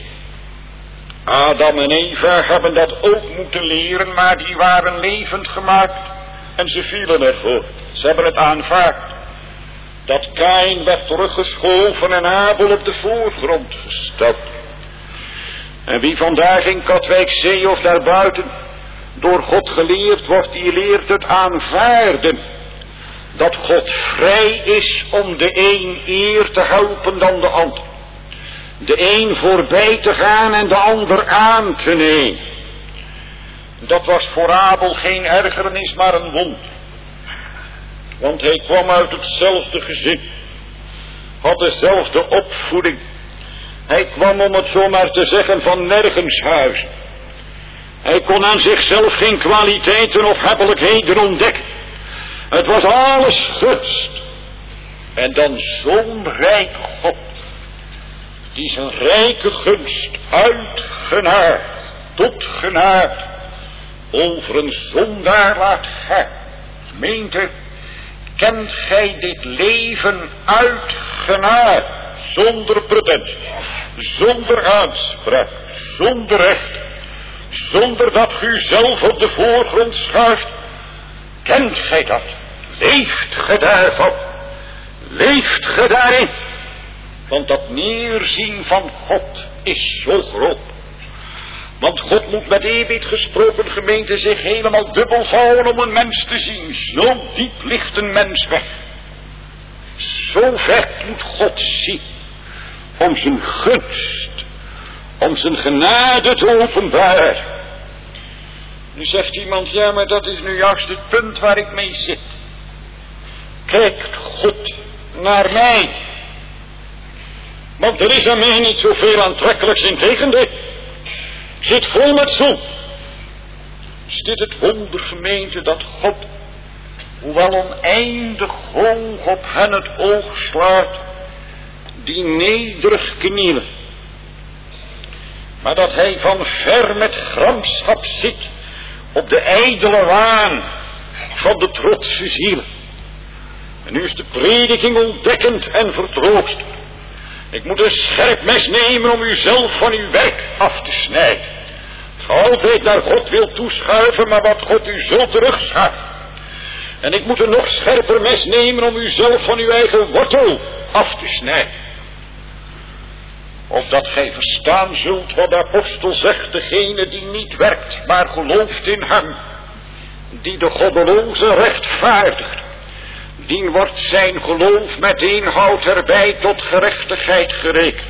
Adam en Eva hebben dat ook moeten leren, maar die waren levend gemaakt en ze vielen ervoor. Ze hebben het aanvaard. Dat Kaïn werd teruggeschoven en Abel op de voorgrond gesteld. En wie vandaag in Katwijkzee of daarbuiten door God geleerd wordt, die leert het aanvaarden. Dat God vrij is om de een eer te helpen dan de ander. De een voorbij te gaan en de ander aan te nemen. Dat was voor Abel geen ergernis, maar een wonder. Want hij kwam uit hetzelfde gezin. Had dezelfde opvoeding. Hij kwam, om het zo maar te zeggen, van nergens huizen. Hij kon aan zichzelf geen kwaliteiten of hebbelijkheden ontdekken. Het was alles gunst. En dan zo'n rijk God, die zijn rijke gunst uit genade tot genade over een zondaar laat gaan. Gemeente, kent gij dit leven uit genade, zonder pretentie, zonder aanspraak, zonder recht, zonder dat u zelf op de voorgrond schuift? Kent gij dat? Leeft gij daarvan? Leeft gij daarin? Want dat neerzien van God is zo groot. Want God moet met eerbied gesproken, gemeente, zich helemaal dubbel vouwen om een mens te zien. Zo diep ligt een mens weg. Zo ver moet God zien om zijn gunst, om zijn genade te openbaren. Nu zegt iemand, ja, maar dat is nu juist het punt waar ik mee zit. Kijkt God naar mij? Want er is aan mij niet zoveel aantrekkelijks, integendeel. Ik zit vol met zon. Is dit het wonder, gemeente, dat God, hoewel oneindig hoog op hen het oog slaat, die nederig knielen, maar dat hij van ver met gramschap zit op de ijdele waan van de trotse zielen. En nu is de prediking ontdekkend en vertroost. Ik moet een scherp mes nemen om u zelf van uw werk af te snijden. Dat ge altijd naar God wilt toeschuiven, maar wat God u zo terugschuift. En ik moet een nog scherper mes nemen om u zelf van uw eigen wortel af te snijden. Opdat gij verstaan zult wat de apostel zegt, degene die niet werkt, maar gelooft in hem, die de goddeloze rechtvaardigt, dien wordt zijn geloof met inhoud erbij tot gerechtigheid gerekend.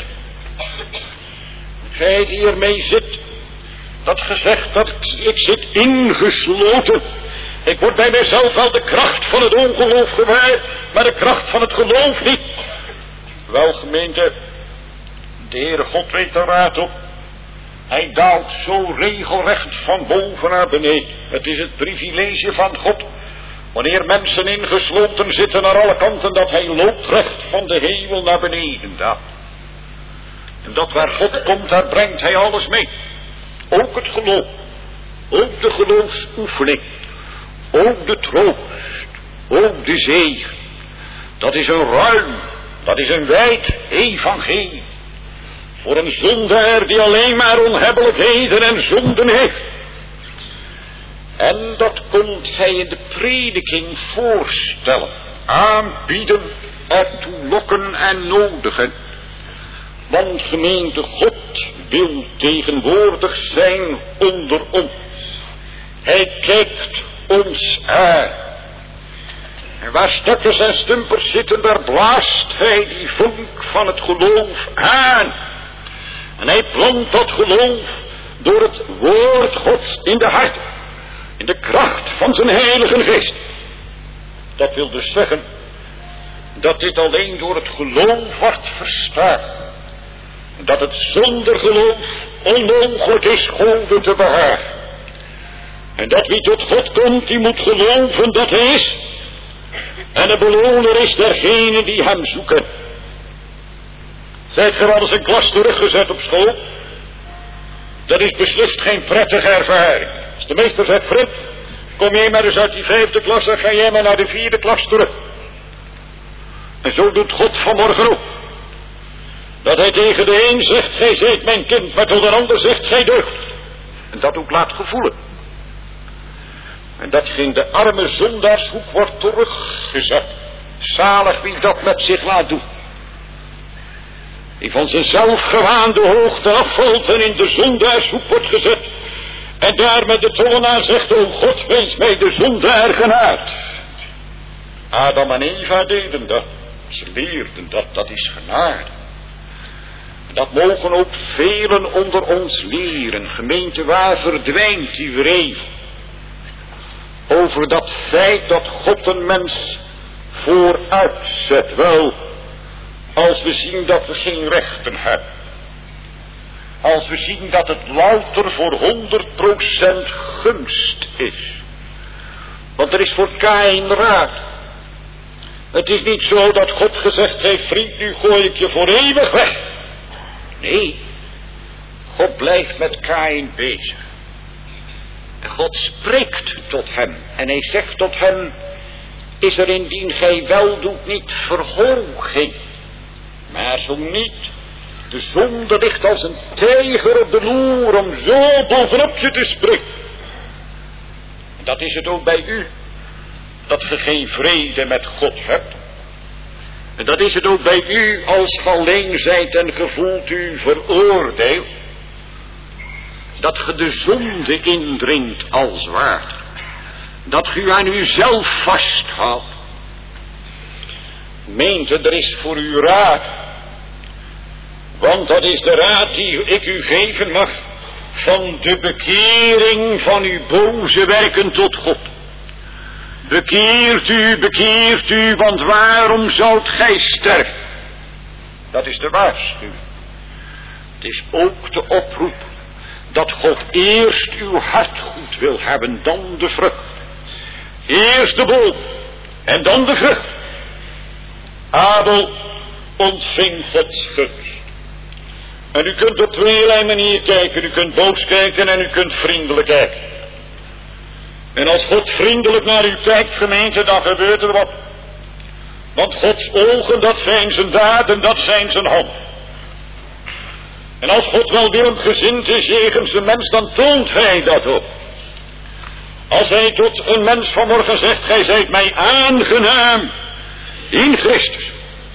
Gij die ermee zit, dat gezegd dat ik zit ingesloten. Ik word bij mijzelf wel de kracht van het ongeloof gewaar, maar de kracht van het geloof niet. Wel gemeente, de Heere God weet er raad op. Hij daalt zo regelrecht van boven naar beneden. Het is het privilege van God, wanneer mensen ingesloten zitten naar alle kanten, dat hij loodrecht van de hemel naar beneden daalt. En dat waar God komt, daar brengt hij alles mee. Ook het geloof, ook de geloofsoefening, ook de troost, ook de zegen. Dat is een ruim, dat is een wijd evangelie. Voor een zondaar die alleen maar onhebbelijkheden en zonden heeft. En dat komt hij in de prediking voorstellen, aanbieden, ertoe lokken en nodigen. Want gemeente, God wil tegenwoordig zijn onder ons. Hij kijkt ons aan. En waar stakkers en stumpers zitten, daar blaast hij die vonk van het geloof aan. En hij plant dat geloof door het woord Gods in de hart, in de kracht van zijn heilige geest. Dat wil dus zeggen dat dit alleen door het geloof wordt verstaan. Dat het zonder geloof onmogelijk is God te behagen. En dat wie tot God komt, die moet geloven dat hij is. En de beloner is dergene die hem zoeken. Zijt ge wel eens een klas teruggezet op school? Dat is beslist geen prettige ervaring. Als de meester zegt, Frit, kom jij maar eens uit die 5e klas, dan ga jij maar naar de 4e klas terug. En zo doet God vanmorgen ook. Dat hij tegen de een zegt, gij zijt mijn kind, maar tot de ander zegt, gij deugt. En dat ook laat gevoelen. En dat in de arme zondaarshoek wordt teruggezet. Zalig wie dat met zich laat doen. Die van zijn zelfgewaande hoogte afvalt en in de zondaarshoek wordt gezet. En daar met de tollenaar zegt, o God, wees mij de zondaar genade. Adam en Eva deden dat. Ze leerden dat, dat is genade. Dat mogen ook velen onder ons leren. Gemeente, waar verdwijnt die wrevel? Over dat feit dat God een mens vooruitzet. Wel, als we zien dat we geen rechten hebben. Als we zien dat het louter voor 100% gunst is. Want er is voor Kaïn raad. Het is niet zo dat God gezegd heeft, vriend, nu gooi ik je voor eeuwig weg. Nee, God blijft met Kaïn bezig. En God spreekt tot hem. En hij zegt tot hem, is er indien gij wel doet niet verhoging. Maar zo niet. De zonde ligt als een tijger op de loer om zo bovenop je te springen. En dat is het ook bij u. Dat ge geen vrede met God hebt. En dat is het ook bij u als ge alleen zijt en ge voelt u veroordeeld. Dat ge de zonde indringt als water. Dat ge u aan uzelf vasthoudt. Meente, er is voor u raad. Want dat is de raad die ik u geven mag. Van de bekering van uw boze werken tot God. Bekeert u, want waarom zoudt gij sterven? Dat is de waarschuwing. Het is ook de oproep dat God eerst uw hart goed wil hebben, dan de vrucht. Eerst de boom en dan de vrucht. Abel ontving Gods gunst. En u kunt op tweeërlei manier kijken. U kunt boos kijken en u kunt vriendelijk kijken. En als God vriendelijk naar u kijkt, gemeente, dan gebeurt er wat. Want Gods ogen, dat zijn zijn daden, dat zijn zijn handen. En als God welwillend gezind is jegens de mens, dan toont hij dat ook. Als hij tot een mens vanmorgen zegt, gij zijt mij aangenaam in Christus.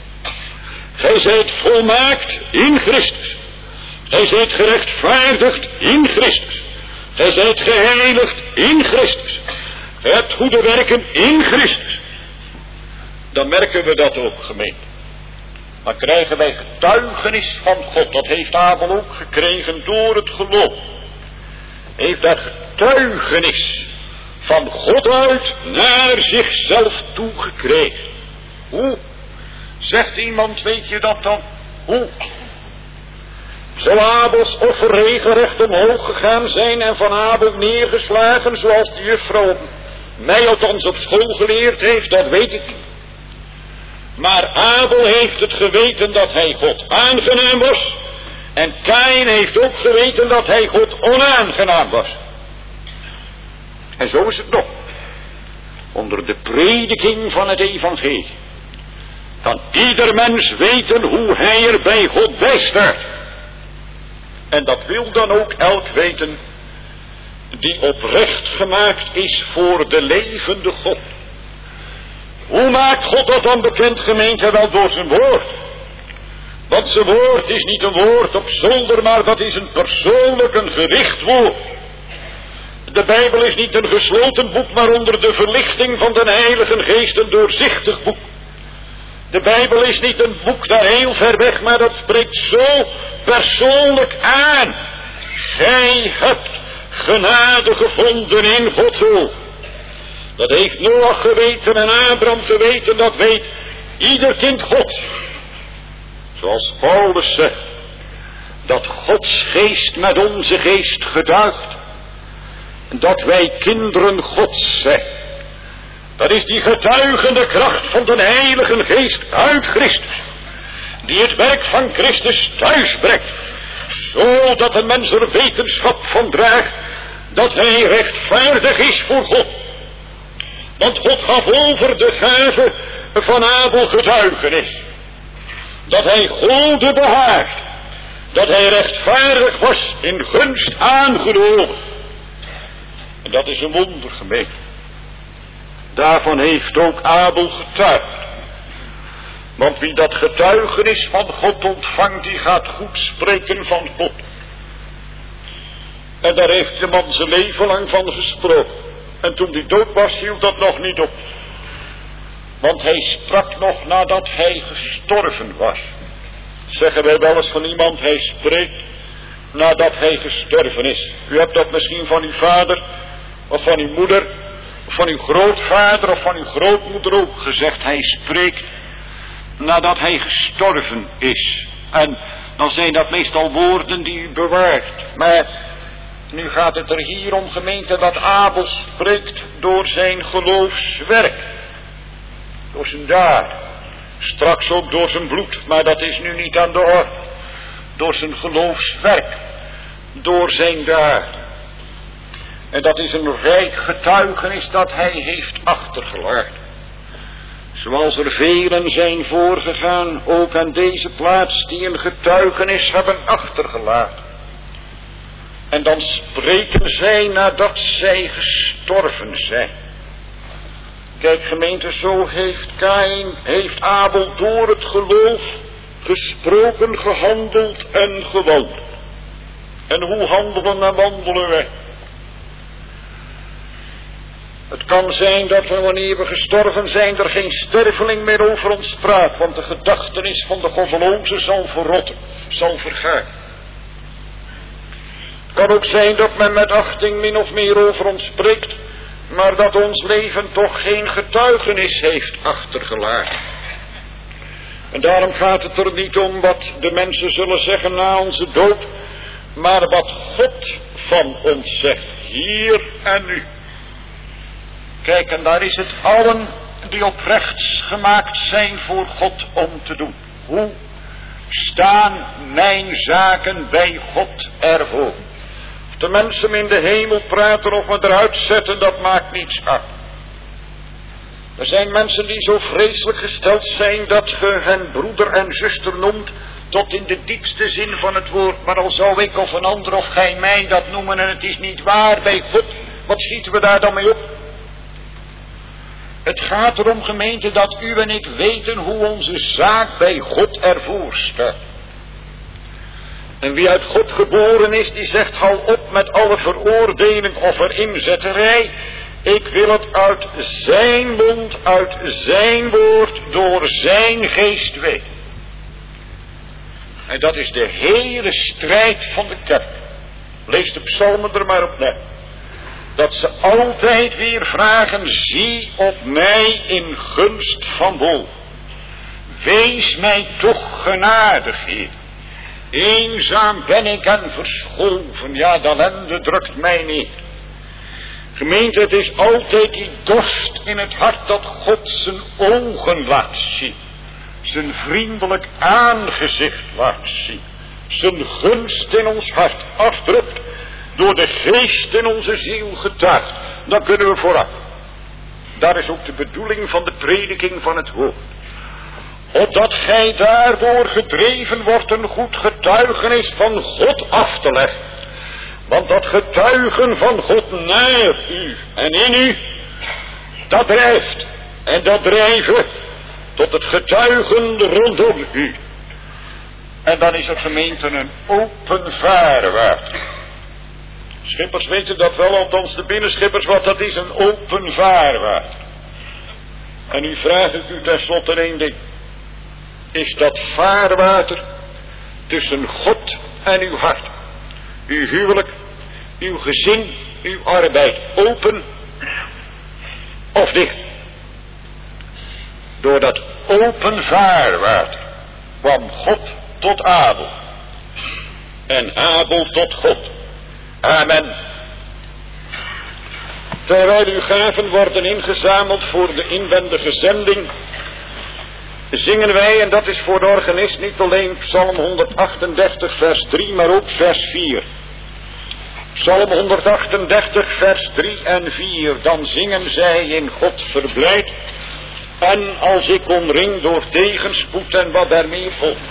Gij zijt volmaakt in Christus. Gij zijt gerechtvaardigd in Christus. Gij zijt geheiligd in Christus. Gij hebt goede werken in Christus. Dan merken we dat ook, gemeente. Dan krijgen wij getuigenis van God. Dat heeft Abel ook gekregen door het geloof. Hij heeft daar getuigenis van God uit naar zichzelf toe gekregen. Hoe? Zegt iemand, weet je dat dan? Hoe? Zou Abels offer regelrecht omhoog gegaan zijn en van Abel neergeslagen, zoals de juffrouw mij althans op school geleerd heeft? Dat weet ik niet. Maar Abel heeft het geweten dat hij God aangenaam was. En Kaïn heeft ook geweten dat hij God onaangenaam was. En zo is het nog. Onder de prediking van het evangelie kan ieder mens weten hoe hij er bij God bij staat. En dat wil dan ook elk weten die oprecht gemaakt is voor de levende God. Hoe maakt God dat dan bekend, gemeente? Wel door zijn woord. Want zijn woord is niet een woord op zolder, maar dat is een persoonlijk, een gericht woord. De Bijbel is niet een gesloten boek, maar onder de verlichting van de Heilige Geest een doorzichtig boek. De Bijbel is niet een boek daar heel ver weg, maar dat spreekt zo persoonlijk aan. Gij hebt genade gevonden in Gods ogen. Dat heeft Noach geweten en Abraham geweten, dat weet ieder kind Gods. Zoals Paulus zegt, dat Gods geest met onze geest getuigt. Dat wij kinderen Gods zijn. Dat is die getuigende kracht van de Heilige Geest uit Christus. Die het werk van Christus thuisbrengt. Zodat een mens er wetenschap van draagt dat hij rechtvaardig is voor God. Want God gaf over de gave van Abel getuigenis. Dat hij Gode behaagt. Dat hij rechtvaardig was in gunst aangenomen. En dat is een wonder, gemeente. Daarvan heeft ook Abel getuigd. Want wie dat getuigenis van God ontvangt, die gaat goed spreken van God. En daar heeft de man zijn leven lang van gesproken. En toen hij dood was, hield dat nog niet op. Want hij sprak nog nadat hij gestorven was. Zeggen wij wel eens van iemand, hij spreekt nadat hij gestorven is. U hebt dat misschien van uw vader, of van uw moeder, of van uw grootvader, of van uw grootmoeder ook gezegd. Hij spreekt nadat hij gestorven is. En dan zijn dat meestal woorden die u bewaart. Maar nu gaat het er hier om, gemeente, dat Abel spreekt door zijn geloofswerk. Door zijn daad. Straks ook door zijn bloed, maar dat is nu niet aan de orde. Door zijn geloofswerk. Door zijn daad. En dat is een rijk getuigenis dat hij heeft achtergelaten. Zoals er velen zijn voorgegaan, ook aan deze plaats, die een getuigenis hebben achtergelaten. En dan spreken zij nadat zij gestorven zijn. Kijk, gemeente, zo heeft Abel door het geloof gesproken, gehandeld en gewandeld. En hoe handelen en wandelen wij? Het kan zijn dat we, wanneer we gestorven zijn, er geen sterveling meer over ons praat, want de gedachtenis van de goddeloze zal verrotten, zal vergaan. Het kan ook zijn dat men met achting min of meer over ons spreekt, maar dat ons leven toch geen getuigenis heeft achtergelaten. En daarom gaat het er niet om wat de mensen zullen zeggen na onze dood, maar wat God van ons zegt, hier en nu. Kijk, en daar is het allen die oprecht gemaakt zijn voor God om te doen. Hoe staan mijn zaken bij God ervoor? Of de mensen in de hemel praten of we eruit zetten, dat maakt niets uit. Er zijn mensen die zo vreselijk gesteld zijn dat ge hen broeder en zuster noemt, tot in de diepste zin van het woord. Maar al zou ik of een ander of gij mij dat noemen en het is niet waar bij God, Wat schieten we daar dan mee op? Het gaat erom, gemeente, dat u en ik weten hoe onze zaak bij God ervoor staat. En wie uit God geboren is, die zegt: hou op met alle veroordeling of erinzetterij. Ik wil het uit zijn mond, uit zijn woord, door zijn geest weten. En dat is de hele strijd van de kerk. Lees de psalmen er maar op na. Dat ze altijd weer vragen: zie op mij in gunst van wol. Wees mij toch genadig, Heer. Eenzaam ben ik en verschoven, ja, de ellende drukt mij neer. Gemeente, het is altijd die dorst in het hart dat God zijn ogen laat zien. Zijn vriendelijk aangezicht laat zien. Zijn gunst in ons hart afdrukt, door de geest in onze ziel getuigt. Dan kunnen we vooruit. Daar is ook de bedoeling van de prediking van het woord. Opdat gij daardoor gedreven wordt een goed getuigenis van God af te leggen. Want dat getuigen van God naar u en in u, dat drijft en dat drijven tot het getuigen rondom u. En dan is het, gemeente, een open vaarwater. Schippers weten dat wel, althans de binnenschippers, wat dat is, een open vaarwater. En nu vraag ik u tenslotte één ding. Is dat vaarwater tussen God en uw hart, uw huwelijk, uw gezin, uw arbeid open of dicht? Door dat open vaarwater kwam God tot Abel en Abel tot God. Amen. Terwijl uw gaven worden ingezameld voor de inwendige zending, zingen wij, en dat is voor de organist niet alleen Psalm 138 vers 3, maar ook vers 4. Psalm 138 vers 3 en 4. Dan zingen zij: in God verblijd, en als ik omring door tegenspoed en wat daarmee volgt.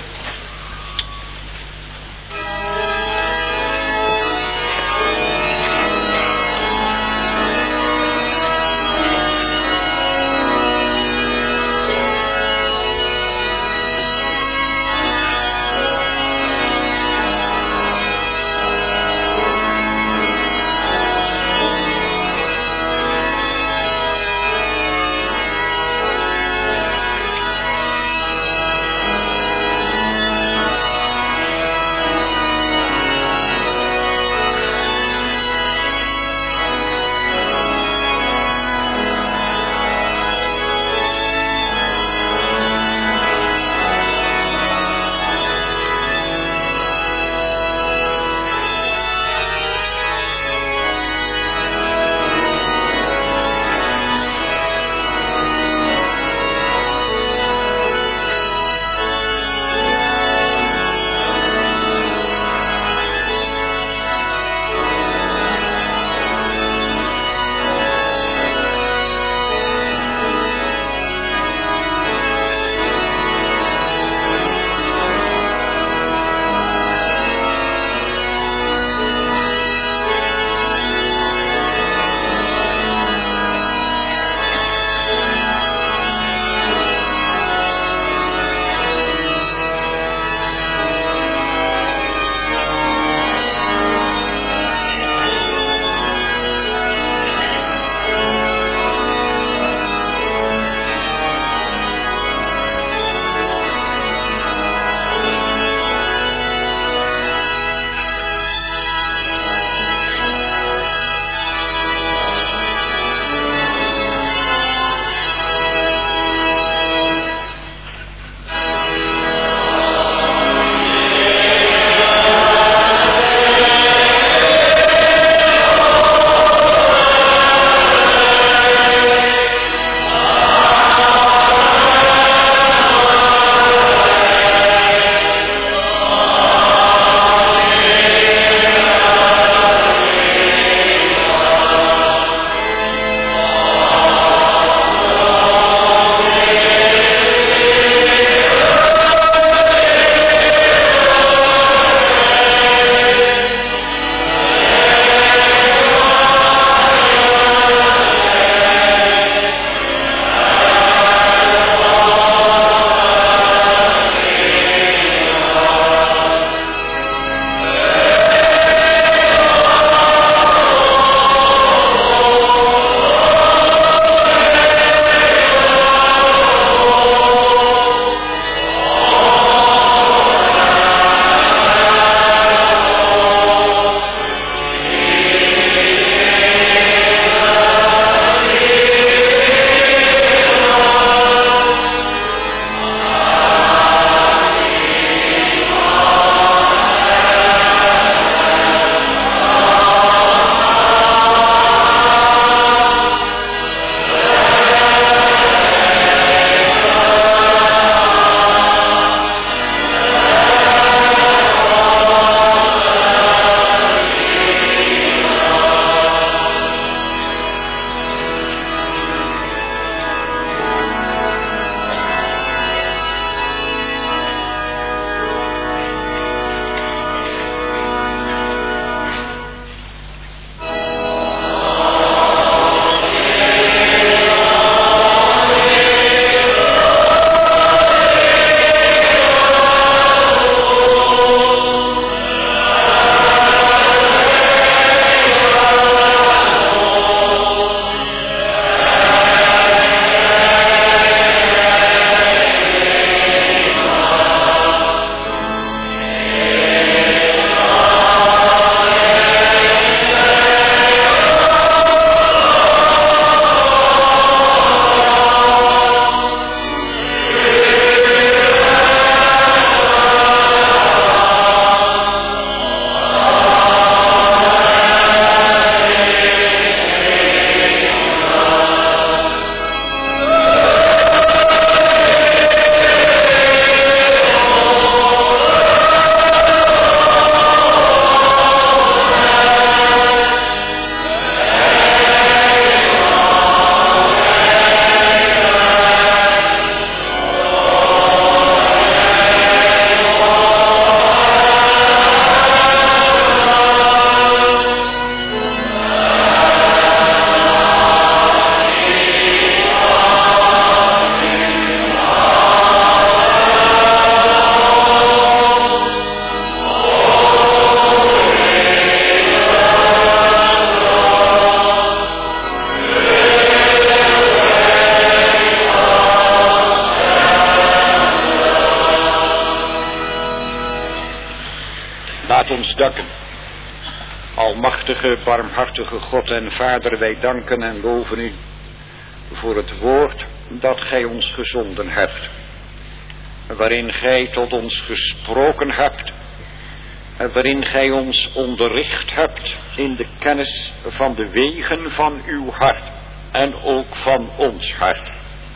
Laat ons danken. Almachtige, barmhartige God en Vader, wij danken en loven u voor het woord dat gij ons gezonden hebt. Waarin gij tot ons gesproken hebt. Waarin gij ons onderricht hebt in de kennis van de wegen van uw hart. En ook van ons hart.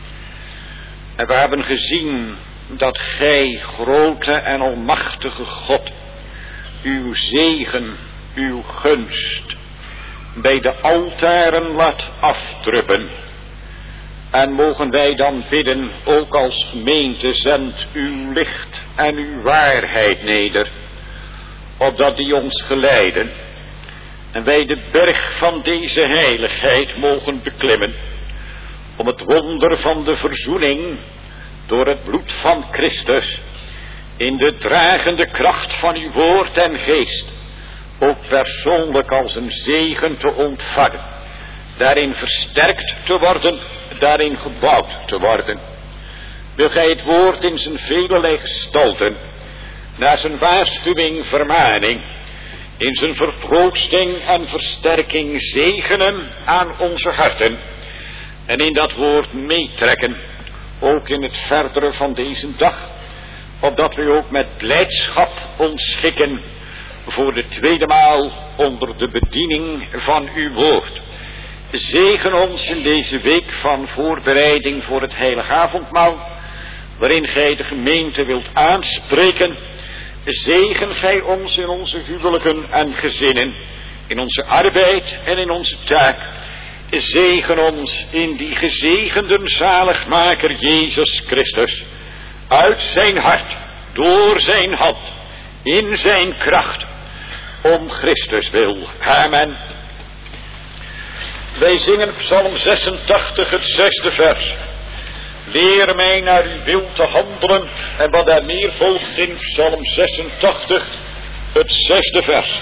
En we hebben gezien dat gij, grote en almachtige God, uw zegen, uw gunst, bij de altaren laat afdruppen. En mogen wij dan bidden, ook als gemeente, zend uw licht en uw waarheid neder, opdat die ons geleiden. En wij de berg van deze heiligheid mogen beklimmen, om het wonder van de verzoening door het bloed van Christus, in de dragende kracht van uw woord en geest, ook persoonlijk als een zegen te ontvangen, daarin versterkt te worden, daarin gebouwd te worden. Wil gij het woord in zijn velelei gestalten, naar zijn waarschuwing, vermaning, in zijn vertroosting en versterking zegenen aan onze harten, en in dat woord meetrekken, ook in het verdere van deze dag, opdat we ook met blijdschap ons schikken voor de tweede maal onder de bediening van uw woord. Zegen ons in deze week van voorbereiding voor het heilige avondmaal, waarin gij de gemeente wilt aanspreken. Zegen gij ons in onze huwelijken en gezinnen, in onze arbeid en in onze taak. Zegen ons in die gezegende zaligmaker Jezus Christus, uit zijn hart, door zijn hand, in zijn kracht, om Christus wil. Amen. Wij zingen Psalm 86, het 6e vers. Leer mij naar uw wil te handelen. En wat daar meer volgt in Psalm 86, het 6e vers.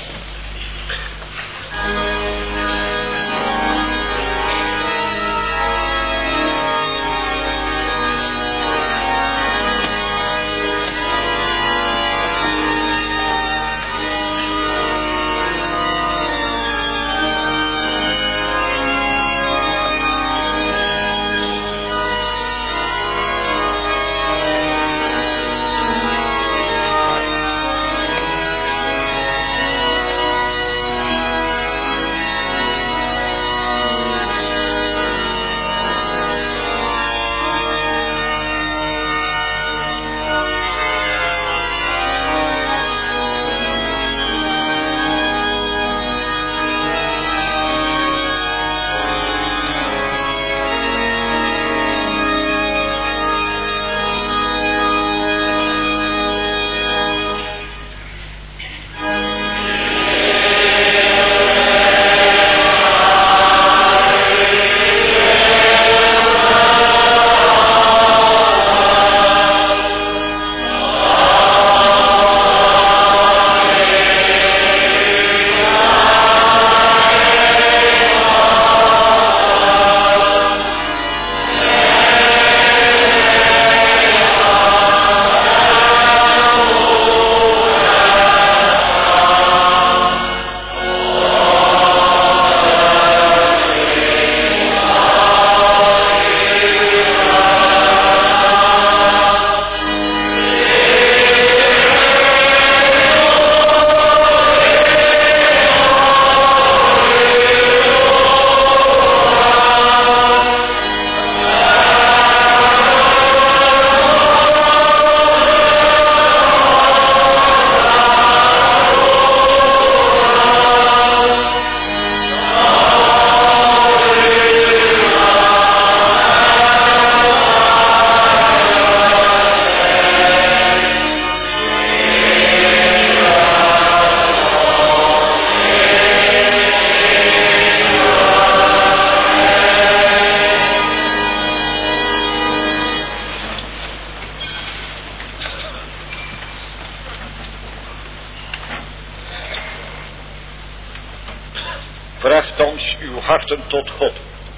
Vraagt thans uw harten tot God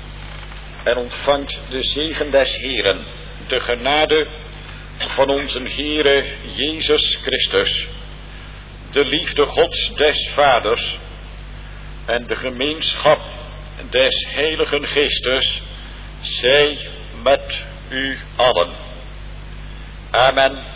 en ontvangt de zegen des Heeren, de genade van onze Heere Jezus Christus, de liefde Gods des Vaders en de gemeenschap des Heiligen Geestes zij met u allen. Amen.